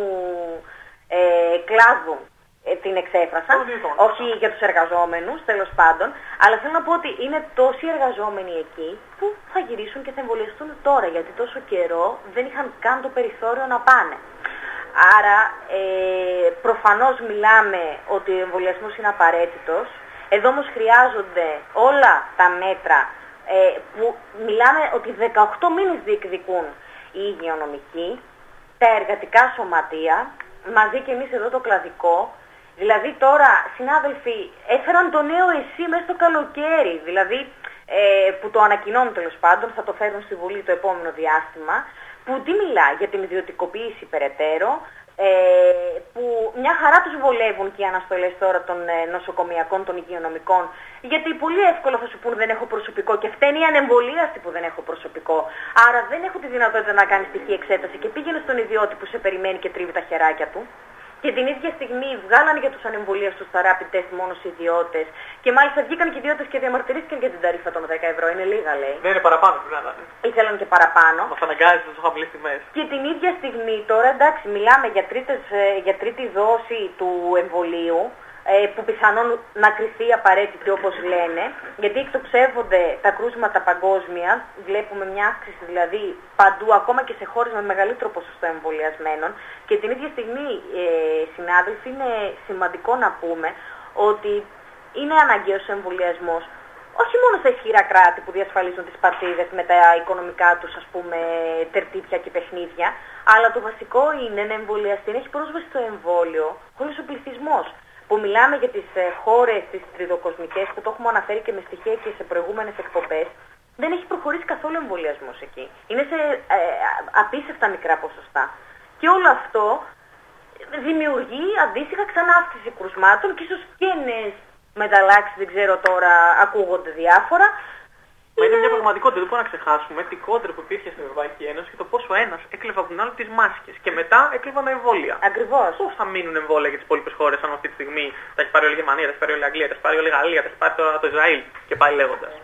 ε, κλάδου την εξέφρασαν, όχι για τους εργαζόμενους, τέλος πάντων, αλλά θέλω να πω ότι είναι τόσοι εργαζόμενοι εκεί που θα γυρίσουν και θα εμβολιαστούν τώρα, γιατί τόσο καιρό δεν είχαν καν το περιθώριο να πάνε. Άρα, ε, προφανώς μιλάμε ότι ο εμβολιασμός είναι απαραίτητος, εδώ όμως χρειάζονται όλα τα μέτρα ε, που μιλάμε ότι δεκαοκτώ μήνες διεκδικούν οι υγειονομικοί, τα εργατικά σωματεία, μαζί και εμείς εδώ το κλαδικό. Δηλαδή τώρα, συνάδελφοι, έφεραν το νέο ΕΣΥ μέσα στο καλοκαίρι, δηλαδή ε, που το ανακοινώνουν τέλος πάντων, θα το φέρουν στη Βουλή το επόμενο διάστημα, που τι μιλά για την ιδιωτικοποίηση περαιτέρω, ε, που μια χαρά τους βολεύουν και οι αναστολές τώρα των ε, νοσοκομιακών, των υγειονομικών, γιατί πολύ εύκολα θα σου πούν δεν έχω προσωπικό και φταίνει οι ανεμβολίαστοι που δεν έχω προσωπικό. Άρα δεν έχω τη δυνατότητα να κάνει τυχή εξέταση και πήγαινε στον ιδιώτη που σε περιμένει και τρίβει τα χεράκια του. Και την ίδια στιγμή βγάλανε για τους ανεμβολίαστους τα rapid test μόνο οι ιδιώτες. Και μάλιστα βγήκαν και οι ιδιώτες και διαμαρτυρήθηκαν για την ταρήφα των δέκα ευρώ. Είναι λίγα, λέει. Δεν είναι παραπάνω που βγάλανε. Ήθελαν και παραπάνω. Μας αναγκάζει να χαμηλές τιμές. Και την ίδια στιγμή τώρα, εντάξει, μιλάμε για, τρίτες, για τρίτη δόση του εμβολίου, που πιθανόν να κριθεί απαραίτητη όπως λένε, γιατί εκτοξεύονται τα κρούσματα παγκόσμια, βλέπουμε μια αύξηση δηλαδή παντού, ακόμα και σε χώρες με μεγαλύτερο ποσοστό εμβολιασμένων, και την ίδια στιγμή, ε, συνάδελφοι, είναι σημαντικό να πούμε ότι είναι αναγκαίος ο εμβολιασμός όχι μόνο στα ισχυρά κράτη που διασφαλίζουν τις παρτίδες με τα οικονομικά τους, ας πούμε, τερτύπια και παιχνίδια, αλλά το βασικό είναι να εμβολιαστεί, να έχει πρόσβαση στο εμβόλιο όλος ο πληθυσμός. Που μιλάμε για τις ε, χώρες τις τριτοκοσμικές, που το έχουμε αναφέρει και με στοιχεία και σε προηγούμενες εκπομπές, δεν έχει προχωρήσει καθόλου εμβολιασμός εκεί. Είναι σε ε, απίστευτα μικρά ποσοστά. Και όλο αυτό δημιουργεί αντίστοιχα ξανά αύξηση κρουσμάτων και ίσως και νέες μεταλλάξεις, δεν ξέρω τώρα, ακούγονται διάφορα. Μα είναι μια πραγματικότητα, δεν μπορούμε να ξεχάσουμε την κόντρα που υπήρχε στην Ευρωπαϊκή Ένωση και το πόσο ένας έκλεβε από την άλλη τις μάσκες και μετά έκλεβαν εμβόλια. Ακριβώς. Πώς θα μείνουν εμβόλια για τις υπόλοιπες χώρες, αν αυτή τη στιγμή τα έχει πάρει όλη η Γερμανία, τα έχει πάρει όλη η Αγγλία, τα έχει πάρει όλη η Γαλλία, τα έχει πάρει τώρα το Ισραήλ και πάει λέγοντας.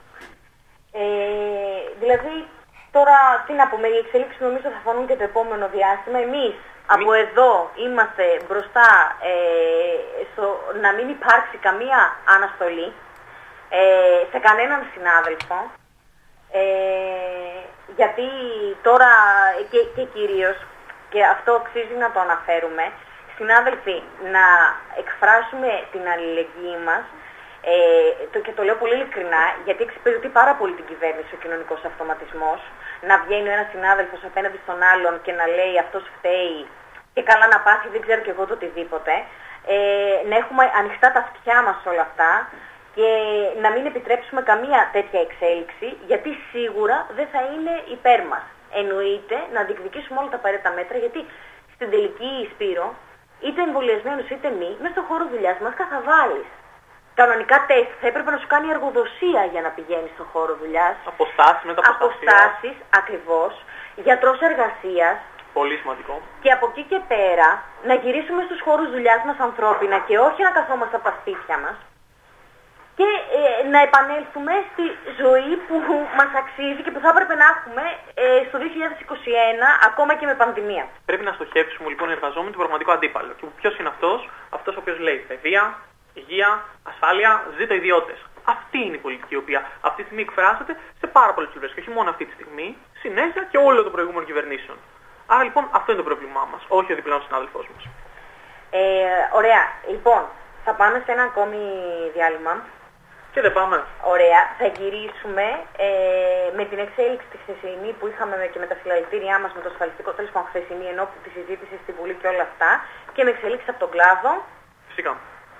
Ε, δηλαδή, τώρα τι να πούμε, οι εξελίξεις νομίζω θα φανούν και το επόμενο διάστημα. Εμείς από εδώ είμαστε μπροστά ε, στο να μην υπάρξει καμία αναστολή ε, σε κανέναν συνάδελφο. Ε, γιατί τώρα και, και κυρίως, και αυτό αξίζει να το αναφέρουμε, συνάδελφοι, να εκφράσουμε την αλληλεγγύη μας. Ε, το, και το λέω πολύ ειλικρινά, γιατί εξυπηρετεί πάρα πολύ την κυβέρνηση ο κοινωνικός αυτοματισμός. Να βγαίνει ένας συνάδελφος απέναντι στον άλλον και να λέει αυτός φταίει και καλά να πάθει, δεν ξέρω κι εγώ το οτιδήποτε. Ε, να έχουμε ανοιχτά τα αυτιά μας όλα αυτά και να μην επιτρέψουμε καμία τέτοια εξέλιξη, γιατί σίγουρα δεν θα είναι υπέρ μας. Εννοείται να διεκδικήσουμε όλα τα απαραίτητα μέτρα, γιατί στην τελική, Σπύρο, είτε εμβολιασμένος είτε μη, μέσα στον χώρο δουλειάς μας καθαβάλεις. Κανονικά τεστ θα έπρεπε να σου κάνει εργοδοσία για να πηγαίνεις στον χώρο δουλειάς. Αποστάσεις με τα αποστασία. Αποστάσεις, ακριβώς. Γιατρός εργασίας. Πολύ σημαντικό. Και από εκεί και πέρα να γυρίσουμε στους χώρους δουλειάς μας ανθρώπινα και όχι να καθόμαστε από τα σπίτια μας. Και ε, να επανέλθουμε στη ζωή που μας αξίζει και που θα έπρεπε να έχουμε ε, στο δύο χιλιάδες είκοσι ένα, ακόμα και με πανδημία. Πρέπει να στοχεύσουμε λοιπόν οι εργαζόμενοι τον πραγματικό αντίπαλο. Και ποιος είναι αυτός? Αυτός ο οποίος λέει παιδεία, υγεία, ασφάλεια, ζήτω ιδιώτες. Αυτή είναι η πολιτική η οποία αυτή τη στιγμή εκφράζεται σε πάρα πολλές πλευρές. Και όχι μόνο αυτή τη στιγμή, συνέχεια και όλο το προηγούμενο κυβερνήσεων. Άρα λοιπόν αυτό είναι το πρόβλημά μας, όχι ο διπλανός συνάδελφός μας. Ε, ωραία. Λοιπόν, θα πάμε σε ένα ακόμη διάλειμμα. Και δεν πάμε. Ωραία. Θα γυρίσουμε ε, με την εξέλιξη τη χθεσινή που είχαμε και με τα συλλαλητήριά μας με το ασφαλιστικό, τέλος πάντων χθεσινή ενώ τη συζήτηση στην Βουλή και όλα αυτά, και με εξελίξεις από τον κλάδο. Φυσικά.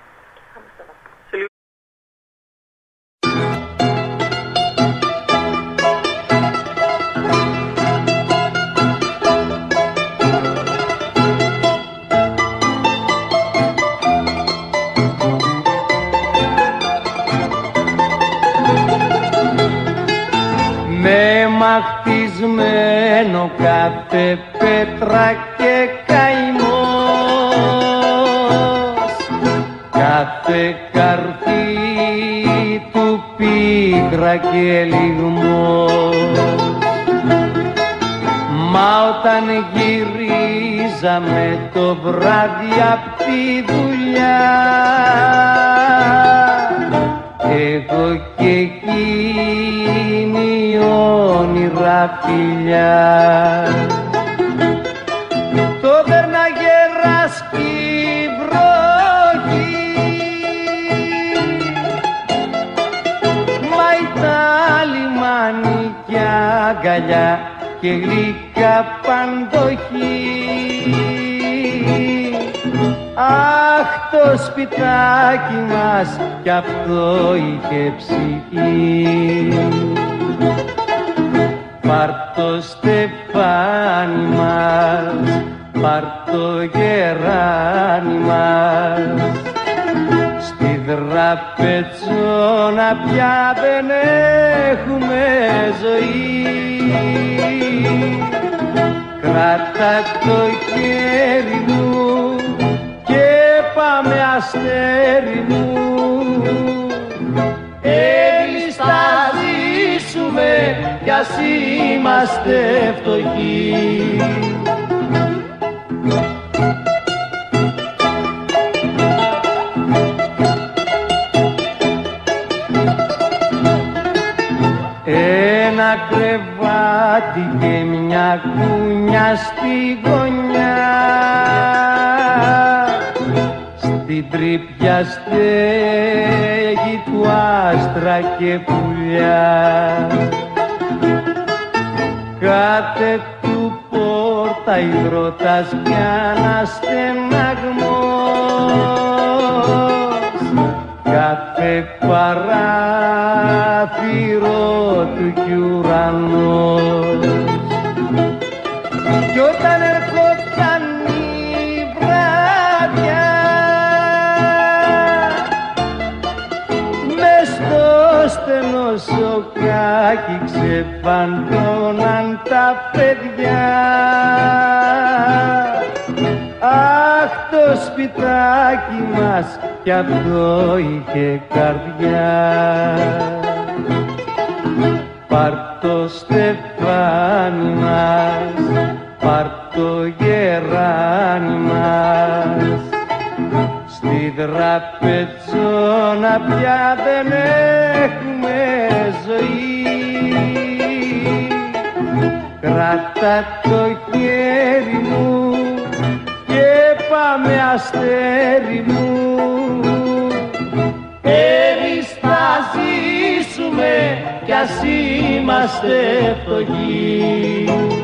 Με μαχτισμένο κάθε πέτρα και καημός, κάθε καρφί του πίκρα και λιγμός. Μα όταν γυρίζαμε το βράδυ απ' τη δουλειά, εγώ και εκείνη όνειρα φιλιά, το πέρναγε ράσκει βροχή, μα ήταν λιμάνι κι αγκαλιά και γλυκά παντοχή. Αχ, το σπιτάκι μας κι αυτό είχε ψυχή. Πάρ' το στεφάνι μας, πάρ' το γεράνι μας, στη δραπετσόνα πια δεν έχουμε ζωή. Κράτα το χέρι μου και πάμε αστέρι μου, εμείς θα ζήσουμε κι ας είμαστε φτωχοί. Ένα κρεβάτι και μια κούνια στη γωνιά, στη στην τρύπια στέγη του άστρα και πουλιά. Κάτε του πόρτα υδρότας κι αναστεναγμός, κάθε παράθυρο του κι ουρανός. Κι όταν ερχόταν η βράδια μες στο στενό σοκάκι ξεφαντώναν τα παιδιά. Αχ, το σπιτάκι μας κι αυτό είχε καρδιά. Πάρ' το στεφάνι μας, πάρ' το γεράνι μας, στη τραπεζόνα πια δεν έχουμε ζωή. Κράτα το χέρι μου και πάμε αστέρι μου, εμείς θα ζήσουμε κι ας είμαστε φτωχοί.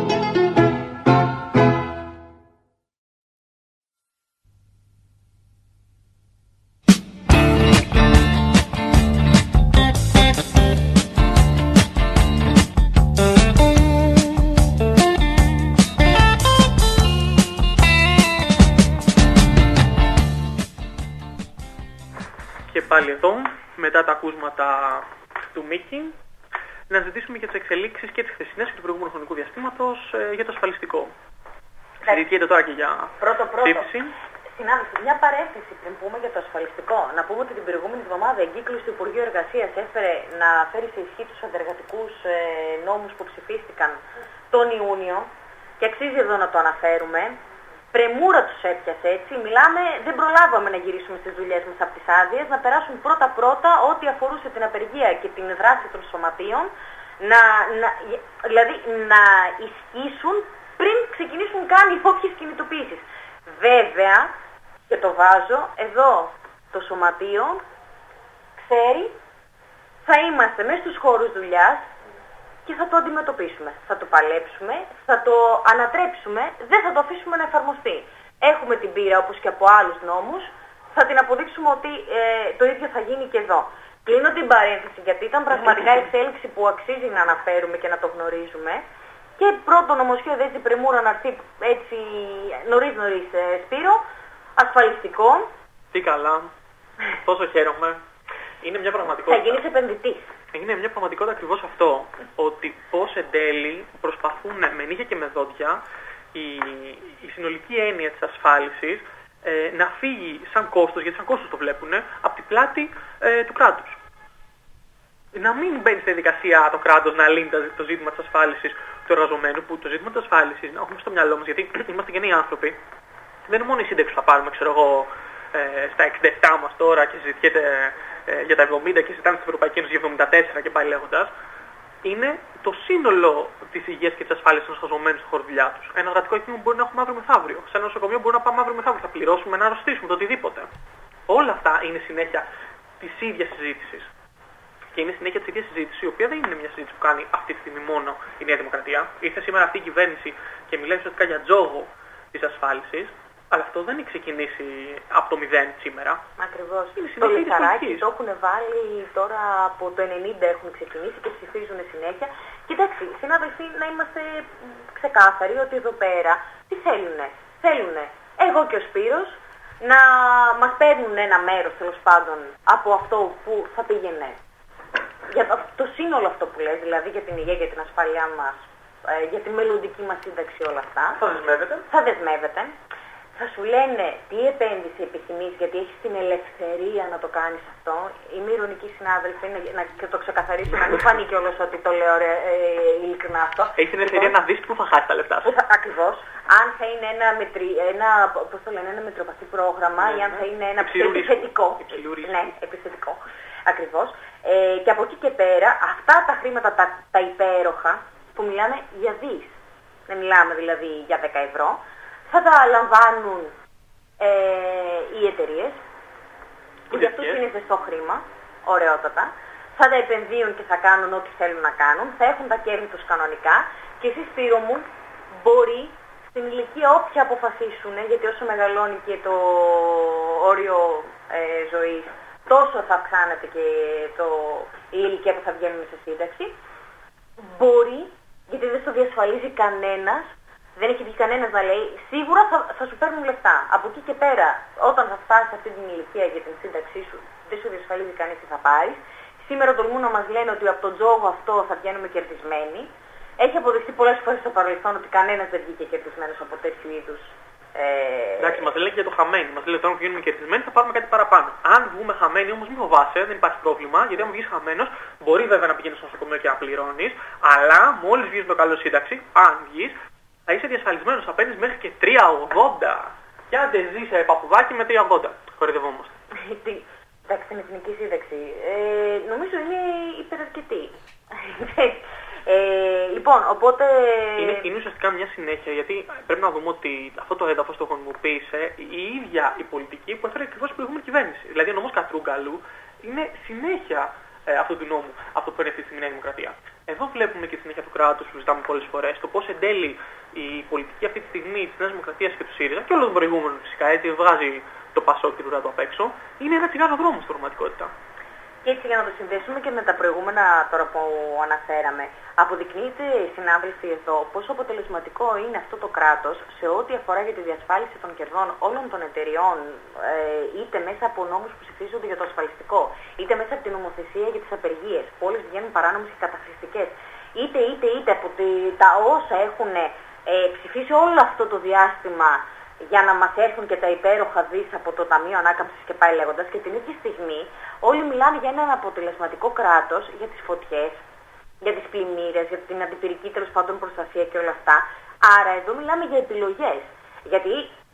Πάλι εδώ, μετά τα ακούσματα του Μίκη, να ζητήσουμε για τις εξελίξεις και τις χθεσινές και του προηγούμενου χρονικού διαστήματος ε, για το ασφαλιστικό. Συζητιέται τώρα και για πρώτο, πρώτο. ψήφιση. Συνάδελφοι, μια παρένθεση πριν πούμε για το ασφαλιστικό. Να πούμε ότι την προηγούμενη εβδομάδα η εγκύκλωση του Υπουργείου Εργασίας έφερε να φέρει σε ισχύ τους αντεργατικούς ε, νόμους που ψηφίστηκαν τον Ιούνιο και αξίζει εδώ να το αναφέρουμε. Πρεμούρα τους έπιασε έτσι, μιλάμε, δεν προλάβαμε να γυρίσουμε στις δουλειές μας από τις άδειες, να περάσουν πρώτα-πρώτα ό,τι αφορούσε την απεργία και την δράση των σωματείων, να, να, δηλαδή να ισχύσουν πριν ξεκινήσουν καν οι όποιες κινητοποιήσεις. Βέβαια, και το βάζω, εδώ το σωματείο ξέρει, θα είμαστε μέσα στους χώρους δουλειάς και θα το αντιμετωπίσουμε, θα το παλέψουμε, θα το ανατρέψουμε, δεν θα το αφήσουμε να εφαρμοστεί. Έχουμε την πείρα όπως και από άλλους νόμους, θα την αποδείξουμε ότι ε, το ίδιο θα γίνει και εδώ. Κλείνω την παρένθεση γιατί ήταν πραγματικά εξέλιξη που αξίζει να αναφέρουμε και να το γνωρίζουμε. Και πρώτο νομοσχέδιο έτσι πρεμούρα να έρθει έτσι νωρίς νωρίς ε, Σπύρο, ασφαλιστικό. Τι καλά, πόσο χαίρομαι. Είναι μια πραγματικότητα. Θα γίνεις επενδυτής. Είναι μια πραγματικότητα ακριβώς αυτό, ότι πώς εν τέλει προσπαθούν με νύχια και με δόντια η, η συνολική έννοια της ασφάλισης ε, να φύγει σαν κόστος, γιατί σαν κόστος το βλέπουν, από την πλάτη ε, του κράτους. Να μην μπαίνει στη διαδικασία το κράτος να λύνει το ζήτημα της ασφάλισης του εργαζομένου, που το ζήτημα της ασφάλισης να έχουμε στο μυαλό μας, γιατί είμαστε γενναίοι άνθρωποι. Δεν είναι μόνο η σύνταξη που θα πάρουμε, ξέρω εγώ, ε, στα εξήντα επτά μας τώρα και συζητιέται ε, για τα εβδομήντα και συζητάμε στην Ευρωπαϊκή Ένωση για εβδομήντα τέσσερα και πάλι λέγοντας. Είναι το σύνολο της υγείας και της ασφάλειας των εργαζομένων στον χώρο δουλειά τους. Ένα εργατικό εκκίνημα μπορεί να έχουμε αύριο μεθαύριο. Σε ένα νοσοκομείο μπορεί να πάμε αύριο μεθαύριο. Θα πληρώσουμε να αρρωστήσουμε το οτιδήποτε. Όλα αυτά είναι συνέχεια της ίδιας συζήτησης. Και είναι συνέχεια της ίδιας συζήτησης, η οποία δεν είναι μια συζήτηση που κάνει αυτή τη στιγμή μόνο η Νέα Δημοκρατία. Ήρθε σήμερα αυτή η κυβέρνηση και μιλάει ουσιαστικά για τζόγο της ασφάλισης. Αλλά αυτό δεν έχει ξεκινήσει από το μηδέν σήμερα. Ακριβώς. Το λιθαράκι το έχουν βάλει τώρα από το ενενήντα έχουν ξεκινήσει και ψηφίζουν συνέχεια. Κοιτάξτε, συνάδελφοι, να είμαστε ξεκάθαροι ότι εδώ πέρα τι θέλουνε. Θέλουνε εγώ και ο Σπύρος να μας παίρνουν ένα μέρος τέλος πάντων από αυτό που θα πήγαινε. Για το σύνολο αυτό που λες, δηλαδή για την υγεία και την ασφάλειά μας, για τη μελλοντική μας σύνταξη όλα αυτά. Θα δεσμεύεται. Θα δεσμεύεται. Θα σου λένε τι επένδυση επιθυμείς, γιατί έχεις την ελευθερία να το κάνεις αυτό. Είμαι ηρωνική συνάδελφη, να και το ξεκαθαρίσω, να μην φανεί κιόλας ότι το λέω ε, ειλικρινά αυτό. Έχεις την ελευθερία λοιπόν, να δεις πού θα χάσει τα λεφτά σου. Ακριβώς. Αν θα είναι ένα, μετρι, ένα, πώς το λένε, ένα μετροπαθή πρόγραμμα mm-hmm. ή αν θα είναι ένα επιθετικό. Ναι, επιθετικό. Ακριβώς. Ε, και από εκεί και πέρα, αυτά τα χρήματα, τα, τα υπέροχα, που μιλάμε για δις, δεν μιλάμε δηλαδή για δέκα ευρώ, θα τα λαμβάνουν ε, οι εταιρείες, που για αυτούς είναι ζεστό χρήμα, ωραιότατα. Θα τα επενδύουν και θα κάνουν ό,τι θέλουν να κάνουν, θα έχουν τα κέρδη τους κανονικά και εσείς, Σπύρο μου, μπορεί στην ηλικία όποια αποφασίσουν, γιατί όσο μεγαλώνει και το όριο ε, ζωής, τόσο θα αυξάνεται και το, η ηλικία που θα βγαίνουν σε σύνταξη, μπορεί, γιατί δεν στο διασφαλίζει κανένας, δεν έχει βγει κανένας να λέει, σίγουρα θα, θα σου παίρνουν λεφτά. Από εκεί και πέρα, όταν θα φτάσει αυτή την ηλικία για την σύνταξή σου, δεν σου διασφαλίζει κανείς τι θα πάρεις. Σήμερα τολμούν να μας λένε ότι από τον τζόγο αυτό θα βγαίνουμε κερδισμένοι. Έχει αποδειχθεί πολλές φορές στο παρελθόν ότι κανένας δεν βγήκε κερδισμένος από τέτοιου είδους. Ε... Εντάξει, μας λένε και για το χαμένοι. Μας λένε ότι όταν βγαίνουμε κερδισμένοι θα πάρουμε κάτι παραπάνω. Αν βγούμε χαμένοι όμως μην φοβάσαι, δεν υπάρχει πρόβλημα, γιατί αν βγεις χαμένος μπορεί βέβαια να πηγαίνεις στο νοσοκομείο και να πληρώνεις, αλλά μόλις βγεις με το καλό σύνταξη, αν βγεις, θα είσαι διασφαλισμένος, θα παίρνεις μέχρι και τρία ογδόντα. Και αν δεν ζεις σε παπουδάκι με τρία ογδόντα. Κοροϊδευόμαστε. Εντάξει, την εθνική σύνταξη. Ε, νομίζω είναι υπεραρκετή. ε, λοιπόν, οπότε... Είναι, είναι ουσιαστικά μια συνέχεια, γιατί πρέπει να δούμε ότι αυτό το έδαφος το γονιμοποίησε η ίδια η πολιτική που έφερε ακριβώς η προηγούμενη κυβέρνηση. Δηλαδή ο νόμος Κατρούγκαλου είναι συνέχεια ε, αυτού του νόμου, αυτό που έφερε στη Νέα Δημοκρατία. Εδώ βλέπουμε και τη συνέχεια του κράτους που ζητάμε πολλές φορές, το πώς εν τέλει η πολιτική αυτή τη στιγμή της Νέας Δημοκρατίας και του ΣΥΡΙΖΑ και όλων των προηγούμενων φυσικά, έτσι βγάζει το Πασόκ και του απ' έξω, είναι ένα τσιγάρο δρόμο στην πραγματικότητα. Και έτσι για να το συνδέσουμε και με τα προηγούμενα τώρα που αναφέραμε, αποδεικνύεται, συνάδελφοι, εδώ πόσο αποτελεσματικό είναι αυτό το κράτος σε ό,τι αφορά για τη διασφάλιση των κερδών όλων των εταιριών, ε, είτε μέσα από νόμους που ψηφίζονται για το ασφαλιστικό, είτε μέσα από την νομοθεσία για τις απεργίες, που όλες βγαίνουν παράνομες και καταχρηστικές, είτε είτε είτε από τη, τα όσα έχουν ε, ψηφίσει όλο αυτό το διάστημα για να μας έρθουν και τα υπέροχα δις από το Ταμείο Ανάκαμψης και πάει λέγοντας, και την ίδια στιγμή όλοι μιλάνε για έναν αποτελεσματικό κράτος για τις φωτιές, για τις πλημμύρες, για την αντιπυρική τέλος πάντων προστασία και όλα αυτά. Άρα εδώ μιλάμε για επιλογές, γιατί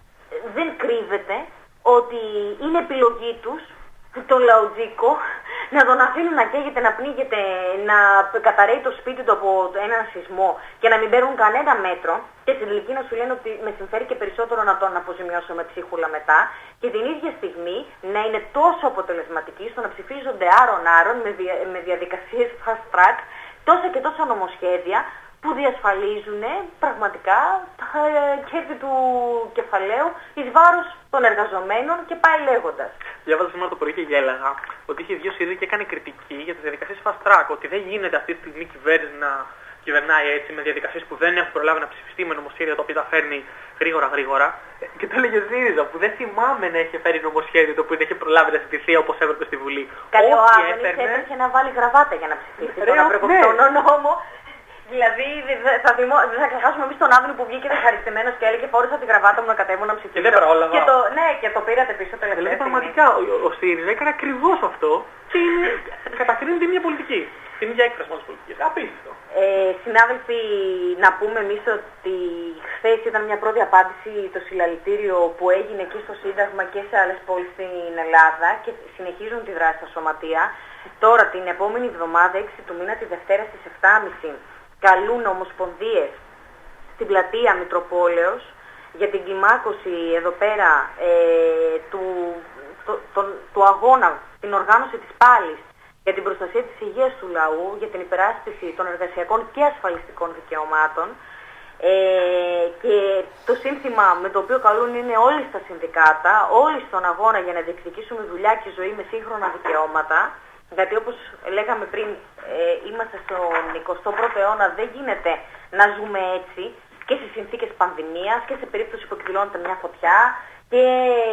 δεν κρύβεται ότι είναι επιλογή τους τον λαοτζίκο να τον αφήνουν να καίγεται, να πνίγεται, να καταραίει το σπίτι του από έναν σεισμό και να μην παίρνουν κανένα μέτρο και στην τελική να σου λένε ότι με συμφέρει και περισσότερο να τον αποζημιώσω με ψίχουλα μετά και την ίδια στιγμή να είναι τόσο αποτελεσματικοί στο να ψηφίζονται άρον-άρον με, δια, με διαδικασίες fast track τόσα και τόσα νομοσχέδια που διασφαλίζουν πραγματικά τα κέρδη του κεφαλαίου εις βάρος των εργαζομένων και πάει λέγοντας. Διάβαζα σήμερα το πρωί και γέλαγα ότι είχε βγει ο ΣΥΡΙΖΑ και έκανε κριτική για τις διαδικασίες fast track, ότι δεν γίνεται αυτή τη στιγμή η κυβέρνηση να κυβερνάει έτσι με διαδικασίες που δεν έχουν προλάβει να ψηφιστεί με νομοσχέδια τα οποία τα φέρνει γρήγορα γρήγορα. Και το έλεγε ο ΣΥΡΙΖΑ που δεν θυμάμαι να είχε φέρει νομοσχέδιο το οποίο δεν είχε προλάβει να συζητηθεί όπως έπρεπε στη Βουλή. Καλή ο Άδωνης έπρεπε να βάλει γραβάτα για να ψηφίσει τον απρεποπτόνο νόμο. Δηλαδή θα, δημο... θα ξεχάσουμε εμείς τον Άδωνη που βγήκε ευχαριστημένος και έλεγε φόρησα τη γραβάτα μου να κατέβω να ψηφίσω. Και δεν πρόλαβα. Και το... Ναι, και το πήρατε πίσω τελευταία. Δηλαδή πραγματικά ο, ο ΣΥΡΙΖΑ έκανε ακριβώς αυτό και είναι... κατακρίνει την ίδια πολιτική. Την ίδια έκφραση μόνος πολιτικής. Απίστευτο. Ε, συνάδελφοι, να πούμε εμείς ότι χθες ήταν μια πρώτη απάντηση το συλλαλητήριο που έγινε και στο Σύνταγμα και σε άλλες πόλεις στην Ελλάδα και συνεχίζουν τη δράση στα σωματεία. Τώρα την επόμενη εβδομάδα, έξι του μήνα, τη Δευτέρα στις επτά και μισή, καλούν ομοσπονδίες στην πλατεία Μητροπόλεως για την κλιμάκωση εδώ πέρα ε, του, το, το, του αγώνα, την οργάνωση της πάλης για την προστασία της υγείας του λαού, για την υπεράσπιση των εργασιακών και ασφαλιστικών δικαιωμάτων ε, και το σύνθημα με το οποίο καλούν είναι όλοι στα συνδικάτα, όλοι στον αγώνα για να διεκδικήσουμε δουλειά και ζωή με σύγχρονα δικαιώματα. Γιατί όπως λέγαμε πριν, ε, είμαστε στον εικοστό πρώτο αιώνα, δεν γίνεται να ζούμε έτσι και σε συνθήκες πανδημίας και σε περίπτωση που εκδηλώνεται μια φωτιά και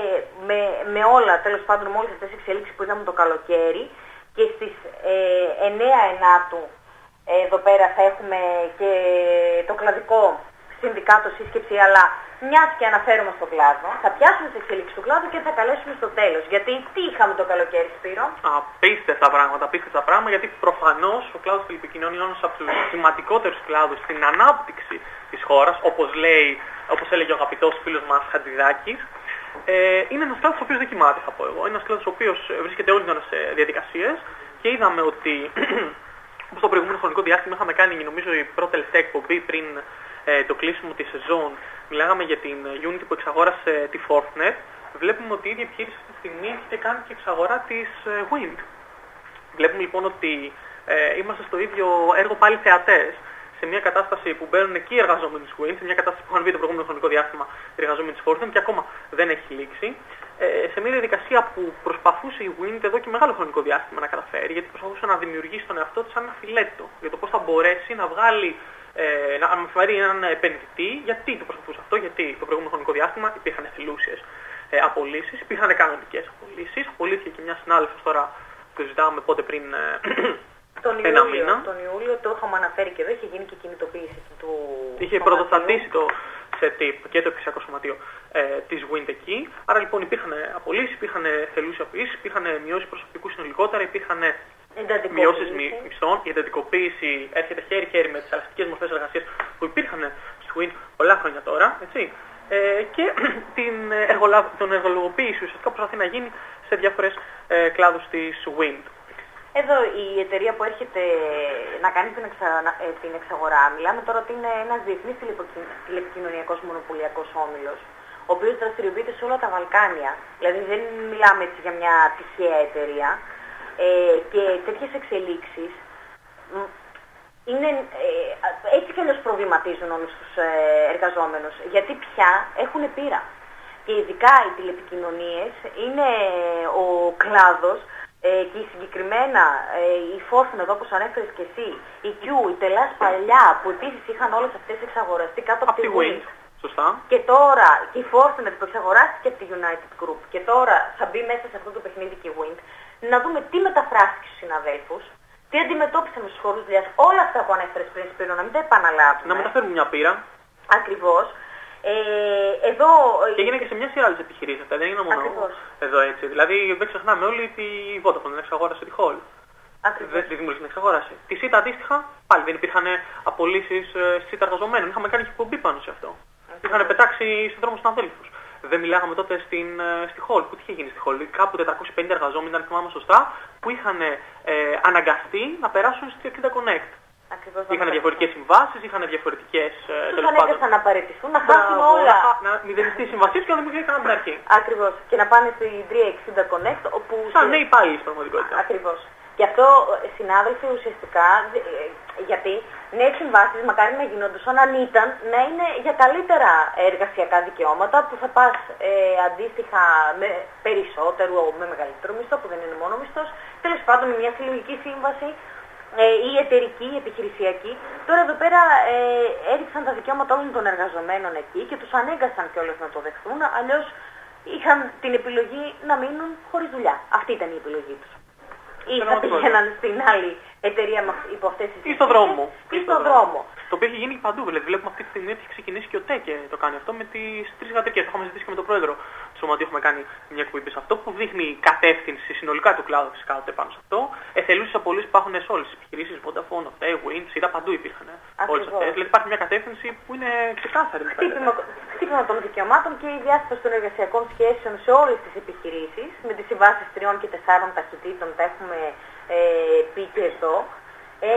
με, με όλα, τέλος πάντων, με όλες αυτές τις εξελίξεις που είδαμε το καλοκαίρι. Και στις ε, εννέα Ενάτου ε, εδώ πέρα θα έχουμε και το κλαδικό συνδικάτο σύσκεψη, αλλά μιας και αναφέρομαι στον κλάδο, θα πιάσουμε τις εξελίξεις του κλάδου και θα καλέσουμε στο τέλος. Γιατί τι είχαμε το καλοκαίρι, Σπύρο? Απίστευτα πράγματα, απίστευτα πράγματα, γιατί προφανώς ο κλάδος τηλεπικοινωνιών είναι ένας από τους σημαντικότερους κλάδους στην ανάπτυξη της χώρας, όπως, λέει, όπως έλεγε ο αγαπητός φίλος μας Χατζηδάκης. Ε, είναι ένας κλάδος ο οποίος δεν κοιμάται, θα πω εγώ. Είναι ένας κλάδος ο οποίος βρίσκεται όλη την ώρα σε διαδικασίες και είδαμε ότι όπως το προηγούμενο χρονικό διάστημα είχαμε κάνει, νομίζω, η πρώτη τελευταία εκπομπή πριν ε, το κλείσιμο της σεζόν. Μιλάγαμε για την Unity που εξαγόρασε τη Fortnet. βλέπουμε ότι η ίδια επιχείρηση αυτή τη στιγμή έχει κάνει και εξαγορά της Wind. Βλέπουμε λοιπόν ότι ε, είμαστε στο ίδιο έργο πάλι θεατές, σε μια κατάσταση που μπαίνουν εκεί οι εργαζόμενοι της Wind, σε μια κατάσταση που είχαν βγει το προηγούμενο χρονικό διάστημα οι εργαζόμενοι της Fortune και ακόμα δεν έχει λήξει. Ε, σε μια διαδικασία που προσπαθούσε η Wind εδώ και μεγάλο χρονικό διάστημα να καταφέρει, γιατί προσπαθούσε να δημιουργήσει τον εαυτό της σαν ένα φιλέτο για το πώς θα μπορέσει να βγάλει, ε, να φέρει έναν επενδυτή. Γιατί το προσπαθούσε αυτό, γιατί το προηγούμενο χρονικό διάστημα υπήρχαν εθελούσιες ε, απολύσεις, υπήρχαν κανονικές απολύσεις. Απολύθηκε και μια συνάδελφος τώρα που ζητάμε πότε πριν ε, τον ένα Ιούλιο, μήνα. Τον Ιούλιο το είχαμε αναφέρει και εδώ, είχε γίνει και κινητοποίηση του. Είχε πρωτοστατήσει το ΣΕΤΙΠ και το Επιχειρησιακό Σωματείο ε, της Wind εκεί. Άρα λοιπόν υπήρχαν απολύσεις, υπήρχαν θελούσιες απολύσεις, υπήρχαν μειώσεις προσωπικού συνολικότερα, υπήρχαν μειώσεις μισθών. Η εντατικοποίηση έρχεται χέρι-χέρι με τις ελαστικές μορφές εργασίας που υπήρχαν στη Wind πολλά χρόνια τώρα. Έτσι. Ε, και την, εργολα... τον εργολογοποίηση ουσιαστικά προσπαθεί να γίνει σε διάφορες ε, κλάδους της Wind. Εδώ η εταιρεία που έρχεται να κάνει την, εξα... την εξαγορά, μιλάμε τώρα ότι είναι ένας διεθνής τηλεπικοινωνιακός μονοπωλιακός όμιλος, ο οποίος δραστηριοποιείται σε όλα τα Βαλκάνια. Δηλαδή δεν μιλάμε έτσι για μια τυχαία εταιρεία. Ε, και τέτοιες εξελίξεις είναι, ε, έτσι κι αλλιώς προβληματίζουν όλους τους ε, εργαζόμενους, γιατί πια έχουν πείρα. Και ειδικά οι τηλεπικοινωνίες είναι ο κλάδος ε, και συγκεκριμένα ε, η Fortune εδώ όπως ανέφερες και εσύ, η Q, η Τελάς παλιά που επίσης είχαν όλες αυτές εξαγοραστεί κάτω από τη Wind. Σωστά. Και τώρα και η Fortune που εξαγοράστηκε από τη United Group και τώρα θα μπει μέσα σε αυτό το παιχνίδι και η Wind, να δούμε τι μεταφράστηκε στους συναδέλφους, τι αντιμετώπισαν στους χώρους δουλειάς, όλα αυτά που ανέφερες πριν, Σπύρο, να μην τα επαναλάβουμε. Να μεταφέρουμε μια πείρα. Ακριβώς. Ε, εδώ... Και έγινε και σε μια σειρά άλλες επιχειρήσεις αυτά, δεν είναι μόνο Ακριβώς. εδώ έτσι. Δηλαδή δεν ξεχνάμε όλοι ότι η Vodafone δεν εξαγόρασε τη Hall. Ακριβώς. Δεν τη δημιουργήσε, την εξαγόρασε. Τη ΣΥΤΑ αντίστοιχα, πάλι δεν υπήρχαν απολύσεις στη ΣΥΤΑ εργαζομένων. Είχαμε κάνει και εκπομπή πάνω σε αυτό. Είχαν πετάξει στον δρόμο συναδέλφους. Δεν μιλάγαμε τότε στην, στη Hall. Που τι είχε γίνει στη Hall? Κάπου τετρακόσιοι πενήντα εργαζόμενοι, αν θυμάμαι σωστά, που είχαν ε, αναγκαστεί να περάσουν στη εξήντα Connect. Ακριβώς, είχαν διαφορετικές συμβάσεις, είχαν διαφορετικές. Τους ανέγκασαν να παραιτηθούν, να χάσουν όλα. Να μηδενιστεί οι συμβασίες και να δημιουργήσουν από την αρχή. Ακριβώς. Και να πάνε στη τριακόσια εξήντα Connect, όπου. Σαν νέοι υπάλληλοι στην πραγματικότητα. Ακριβώς. Και αυτό, συνάδελφοι, ουσιαστικά, γιατί νέες συμβάσεις μακάρι να γινόντουσαν αν ήταν να είναι για καλύτερα εργασιακά δικαιώματα που θα πας ε, αντίστοιχα με περισσότερο, με μεγαλύτερο μισθό, που δεν είναι μόνο μισθός, τέλος πάντων με μια συλλογική σύμβαση ε, ή εταιρική, ή επιχειρησιακή. Τώρα εδώ πέρα ε, έδειξαν τα δικαιώματα όλων των εργαζομένων εκεί και τους ανέγκασαν κιόλας να το δεχθούν, αλλιώς είχαν την επιλογή να μείνουν χωρίς δουλειά. Αυτή ήταν η επιλογή τους. Ή θα πήγαιναν στην άλλη εταιρεία υπό αυτές τις ή στον δρόμο. Ή στον δρόμο. Το οποίο έχει γίνει παντού. Δηλαδή, βλέπουμε αυτή τη στιγμή ότι έχει ξεκινήσει και ο ΤΕ και το κάνει αυτό με τις τρεις γατρικές. Το είχαμε ζητήσει και με τον πρόεδρο του Σωματείου. Έχουμε κάνει μια εκπομπή σε αυτό που δείχνει κατεύθυνση συνολικά του κλάδου φυσικά πάνω σε αυτό. Εθελούσιες απολύσεις υπάρχουν σε όλες τις επιχειρήσεις. Vodafone, ΟΤΕ, Wind, ΣΥΤΑ, παντού υπήρχαν όλες αυτές. Δηλαδή, υπάρχει μια κατεύθυνση που είναι ξεκάθαρη. Χτύπημα των δικαιωμάτων και η διάσταση των εργασιακών σχέσεων σε όλες τις επιχειρήσεις. Με τις συμβάσεις τριών και τεσσάρων ταχυτήτων τα έχουμε ε, πει και εδώ. Ε...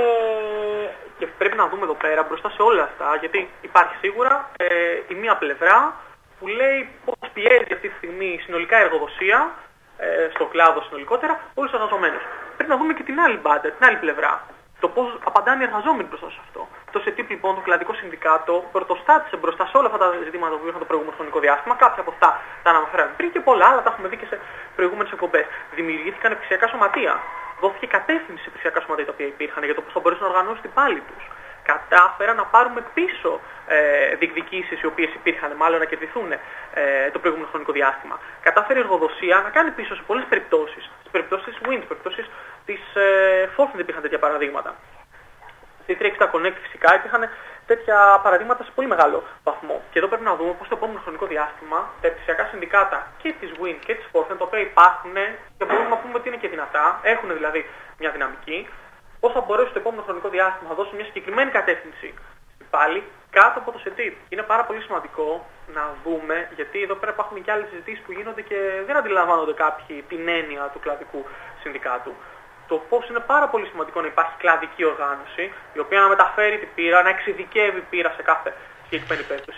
Και πρέπει να δούμε εδώ πέρα μπροστά σε όλα αυτά, γιατί υπάρχει σίγουρα ε, η μία πλευρά που λέει πώς πιέζει αυτή τη στιγμή συνολικά η εργοδοσία, ε, στον κλάδο συνολικότερα, όλους τους εργαζομένους. Πρέπει να δούμε και την άλλη μπάντα, την άλλη πλευρά. Το πώς απαντάνε οι εργαζόμενοι μπροστά σε αυτό. Το ΣΕΤΙΠ λοιπόν, το κλαδικό συνδικάτο, πρωτοστάτησε μπροστά σε όλα αυτά τα ζητήματα που είχαν το προηγούμενο χρονικό διάστημα. Κάποια από αυτά τα αναφέραμε πριν και πολλά άλλα τα έχουμε δει και σε προηγούμενες εκπομπές. Δημιουργήθηκαν επιχειρησιακά σωματεία. Δόθηκε κατεύθυνση σε επιχειρησιακά σωματεία τα οποία υπήρχαν για το πώς θα μπορέσουν να οργανώσουν την πάλη τους. Κατάφεραν να πάρουμε πίσω ε, διεκδικήσεις οι οποίες υπήρχαν, μάλλον να κερδιθούν ε, το προηγούμενο χρονικό διάστημα. Κατάφερε η εργοδοσία να κάνει πίσω σε πολλές περιπτώσεις. Στις περιπτώσεις της Wind, στις περιπτώσεις της ε, Fortune υπήρχαν τέτοια παραδείγματα. Στη τριακόσια εξήντα Connect φυσικά υπήρχαν τέτοια παραδείγματα σε πολύ μεγάλο βαθμό. Και εδώ πρέπει να δούμε πώς το επόμενο χρονικό διάστημα τα επιχειρησιακά συνδικάτα και της Wind και της Fortune, τα οποία υπάρχουν και μπορούμε να πούμε ότι είναι και δυνατά, έχουν δηλαδή μια δυναμική, πώς θα μπορέσουν στο επόμενο χρονικό διάστημα να δώσουν μια συγκεκριμένη κατεύθυνση πάλι κάτω από το ΣΕΤΙΠ. Είναι πάρα πολύ σημαντικό να δούμε, γιατί εδώ πέρα υπάρχουν και άλλες συζητήσεις που γίνονται και δεν αντιλαμβάνονται κάποιοι την έννοια του κλαδικού συνδικάτου. Το πώς είναι πάρα πολύ σημαντικό να υπάρχει κλαδική οργάνωση, η οποία να μεταφέρει την πείρα, να εξειδικεύει πείρα σε κάθε συγκεκριμένη περίπτωση.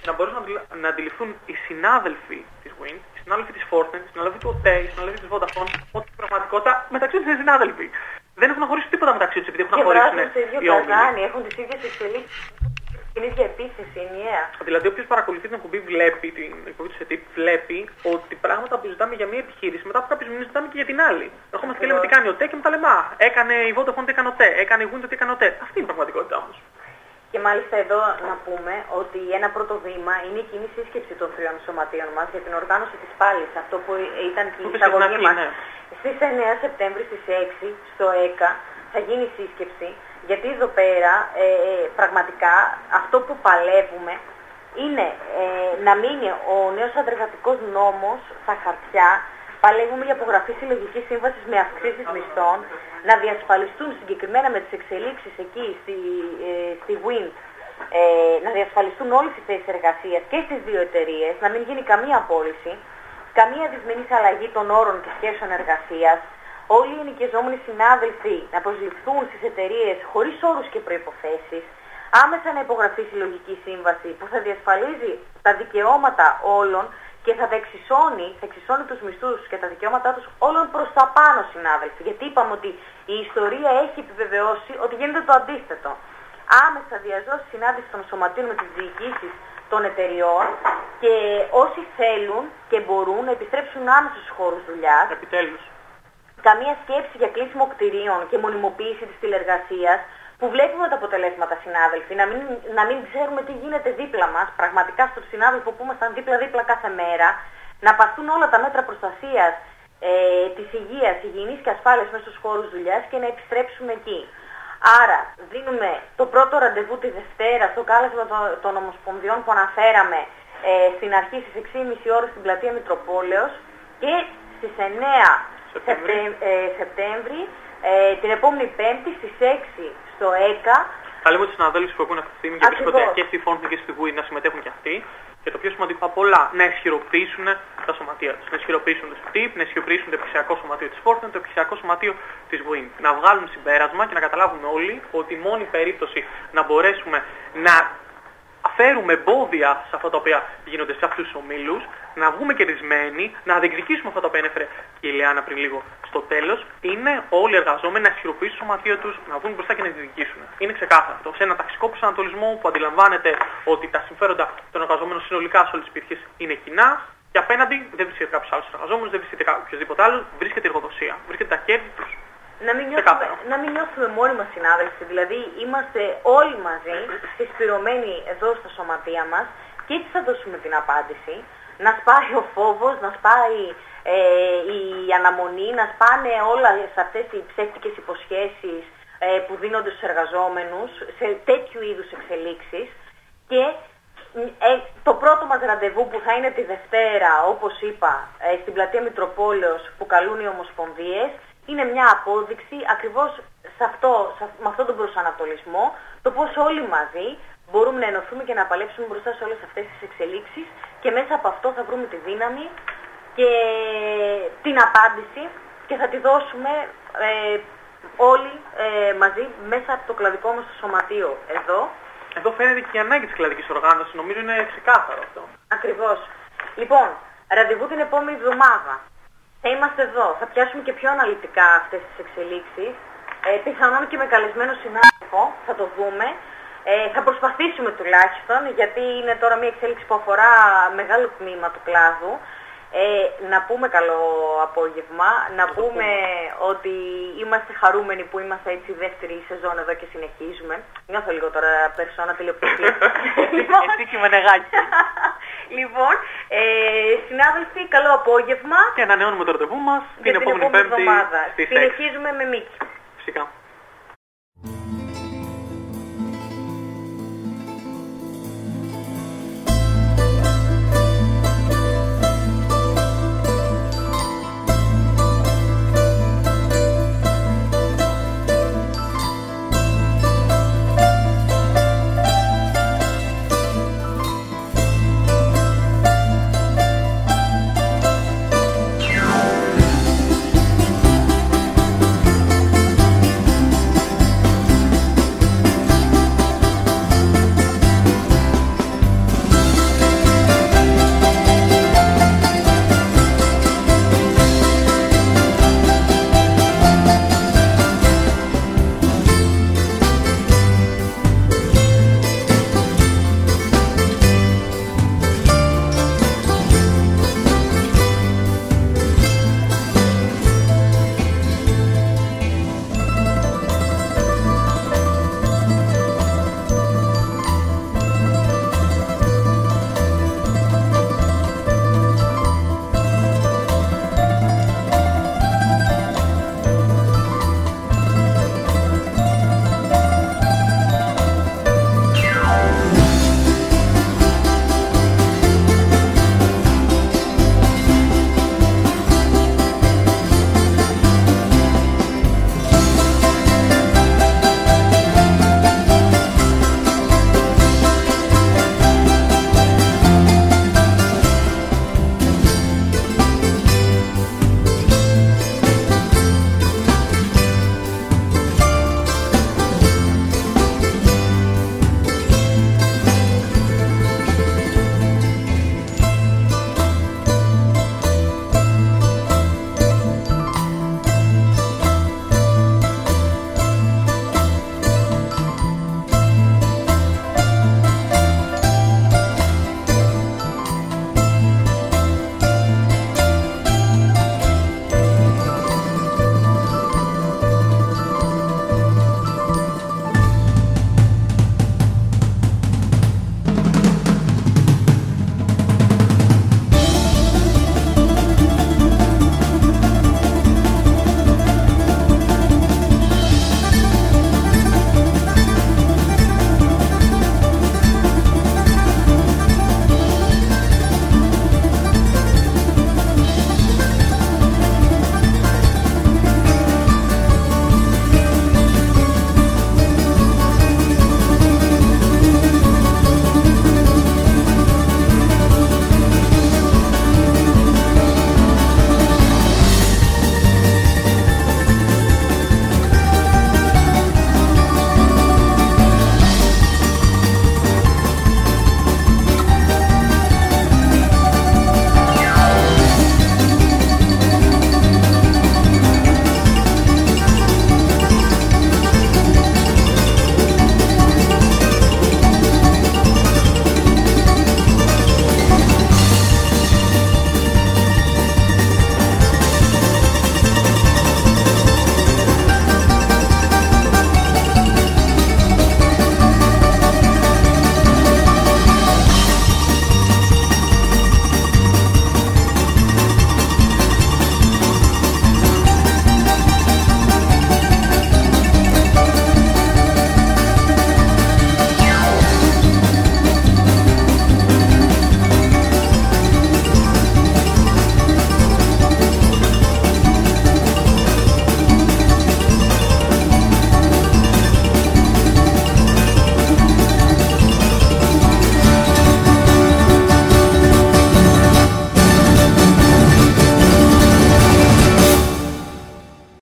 να μπορέσουν να αντιληφθούν οι συνάδελφοι της Wind, οι συνάδελφοι της Fortnite, οι συνάδελφοι του ο ντι, οι συνάδελφοι της Vodafone, ότι στην πραγματικότητα μεταξύ τους είναι συνάδελφοι. Δεν έχουν να χωρίσει τίποτα μεταξύ τους επειδή έχουν να χωρίσουν οι όμιλοι. Έχουν τις ίδιες εξελίξεις, την ίδια επίθεση, ενιαία. Δηλαδή, όποιος παρακολουθεί την εκπομπή, βλέπει την εκπομπή του ΣΕΤΙΠ, βλέπει ότι πράγματα που ζητάμε για μία επιχείρηση, μετά από κάποιους μήνες ζητάμε και για την άλλη. Ερχόμαστε και λέμε τι κάνει ο ντι και μετά λέμε α, έκανε η Vodafone τι έκανε ο ντι, έκανε η Wind τι έκανε ο ντι. Αυτή είναι η πραγματικότητα όμως. Και μάλιστα εδώ να πούμε ότι ένα πρώτο βήμα είναι η κοινή σύσκεψη των τριών σωματείων μας για την οργάνωση της πάλης. Αυτό που ήταν και η εισαγωγή μας. Ναι. Στις εννέα Σεπτέμβρη στις έξι στο ΕΚΑ θα γίνει η σύσκεψη. Γιατί εδώ πέρα ε, πραγματικά αυτό που παλεύουμε είναι ε, να μείνει ο νέος αντεργατικός νόμος στα χαρτιά. Παλεύουμε για απογραφή συλλογικής σύμβασης με αυξήσεις μισθών, να διασφαλιστούν συγκεκριμένα με τις εξελίξεις εκεί στη, ε, στη Wind, ε, να διασφαλιστούν όλες οι θέσεις εργασίας και στις δύο εταιρείες, να μην γίνει καμία απόλυση, καμία δυσμενής αλλαγή των όρων και σχέσεων εργασίας, όλοι οι ενοικιαζόμενοι συνάδελφοι να προσληφθούν στις εταιρείες χωρίς όρους και προϋποθέσεις, άμεσα να υπογραφεί συλλογική σύμβαση που θα διασφαλίζει τα δικαιώματα όλων και θα τα εξισώνει, θα εξισώνει τους μισθούς και τα δικαιώματά τους όλων προς τα πάνω, συνάδελφοι. Γιατί είπαμε ότι η ιστορία έχει επιβεβαιώσει ότι γίνεται το αντίθετο. Άμεσα διαζώσει συνάντηση των σωματείων με τις διοικήσεις των εταιριών και όσοι θέλουν και μπορούν να επιστρέψουν άμεσα στους χώρους δουλειάς. Επιτέλους. Καμία σκέψη για κλείσιμο κτηρίων και μονιμοποίηση της τηλεργασίας, που βλέπουμε τα αποτελέσματα, συνάδελφοι, να μην, να μην ξέρουμε τι γίνεται δίπλα μας, πραγματικά στον συνάδελφο που ήμασταν δίπλα-δίπλα κάθε μέρα, να παστούν όλα τα μέτρα προστασίας ε, της υγείας, υγιεινής και ασφάλειας μέσα στους χώρους δουλειάς και να επιστρέψουμε εκεί. Άρα, δίνουμε το πρώτο ραντεβού τη Δευτέρα στο κάλεσμα των, των Ομοσπονδιών που αναφέραμε ε, στην αρχή στις έξι και μισή ώρες στην πλατεία Μητροπόλεως και στις εννέα Σεπτέμβρη, ε, την επόμενη Πέμπτη στις έξι στο ΕΚΑ. Θα λέμε τους συναδέλφους που έχουν ευθύνη και βρίσκονται και στη Fortnite και στη Wind να συμμετέχουν και αυτοί. Και το πιο σημαντικό απ' όλα, να ισχυροποιήσουν τα σωματεία τους. Να ισχυροποιήσουν το ΣΕΤΙΠ, να ισχυροποιήσουν το επιχειρησιακό σωματείο της Fortnite, το επιχειρησιακό σωματείο της Wind. Να βγάλουν συμπέρασμα και να καταλάβουν όλοι ότι η μόνη περίπτωση να μπορέσουμε να φέρουμε εμπόδια σε αυτά τα οποία γίνονται σε αυτούς τους ομίλους, να βγούμε κερδισμένοι, να διεκδικήσουμε αυτά τα οποία ανέφερε και η Λιάννα πριν λίγο στο τέλος, είναι όλοι οι εργαζόμενοι να ισχυροποιήσουν το σωματείο τους, να βγουν μπροστά και να διεκδικήσουν. Είναι ξεκάθαρο αυτό. Σε ένα ταξικό προσανατολισμό που αντιλαμβάνεται ότι τα συμφέροντα των εργαζομένων συνολικά σε όλες τις περιοχές είναι κοινά και απέναντι δεν βρίσκεται κάποιος άλλος εργαζόμενος, δεν βρίσκεται οποιοδήποτε άλλο, βρίσκεται η εργοδοσία, βρίσκεται τα κέρδη τους. Να μην, νιώθουμε, να μην νιώθουμε μόνοι μας, συνάδελφοι, δηλαδή είμαστε όλοι μαζί συσπηρωμένοι εδώ στα σωματεία μας και έτσι θα δώσουμε την απάντηση. Να σπάει ο φόβος, να σπάει ε, η αναμονή, να σπάνε όλα σε αυτές οι ψεύτικες υποσχέσεις ε, που δίνονται στους εργαζόμενους σε τέτοιου είδους εξελίξεις και ε, το πρώτο μας ραντεβού που θα είναι τη Δευτέρα, όπως είπα, ε, στην πλατεία Μητροπόλεως που καλούν οι Ομοσπονδίες, είναι μια απόδειξη ακριβώς σε αυτό, σε, με αυτόν τον προσανατολισμό, το πώς όλοι μαζί μπορούμε να ενωθούμε και να παλέψουμε μπροστά σε όλες αυτές τις εξελίξεις και μέσα από αυτό θα βρούμε τη δύναμη και την απάντηση και θα τη δώσουμε ε, όλοι ε, μαζί μέσα από το κλαδικό μας το σωματείο εδώ. Εδώ φαίνεται και η ανάγκη της κλαδικής οργάνωσης, νομίζω είναι ξεκάθαρο αυτό. Ακριβώς. Λοιπόν, ραντεβού την επόμενη εβδομάδα. Θα είμαστε εδώ, θα πιάσουμε και πιο αναλυτικά αυτές τις εξελίξεις, ε, πιθανόν και με καλεσμένο συνάδελφο, θα το δούμε. Ε, θα προσπαθήσουμε τουλάχιστον, γιατί είναι τώρα μια εξέλιξη που αφορά μεγάλο τμήμα του κλάδου. Ε, να πούμε καλό απόγευμα, να πούμε ότι είμαστε χαρούμενοι που είμαστε έτσι δεύτερη σεζόν εδώ και συνεχίζουμε. Νιώθω λίγο τώρα περσόνα τηλεοπτική. Εσύ και με νεγάκι. Λοιπόν, ε, συνάδελφοι, καλό απόγευμα. Και ανανεώνουμε το ραντεβού μας την επόμενη Πέμπτη. Συνεχίζουμε με Μίκη. Φυσικά.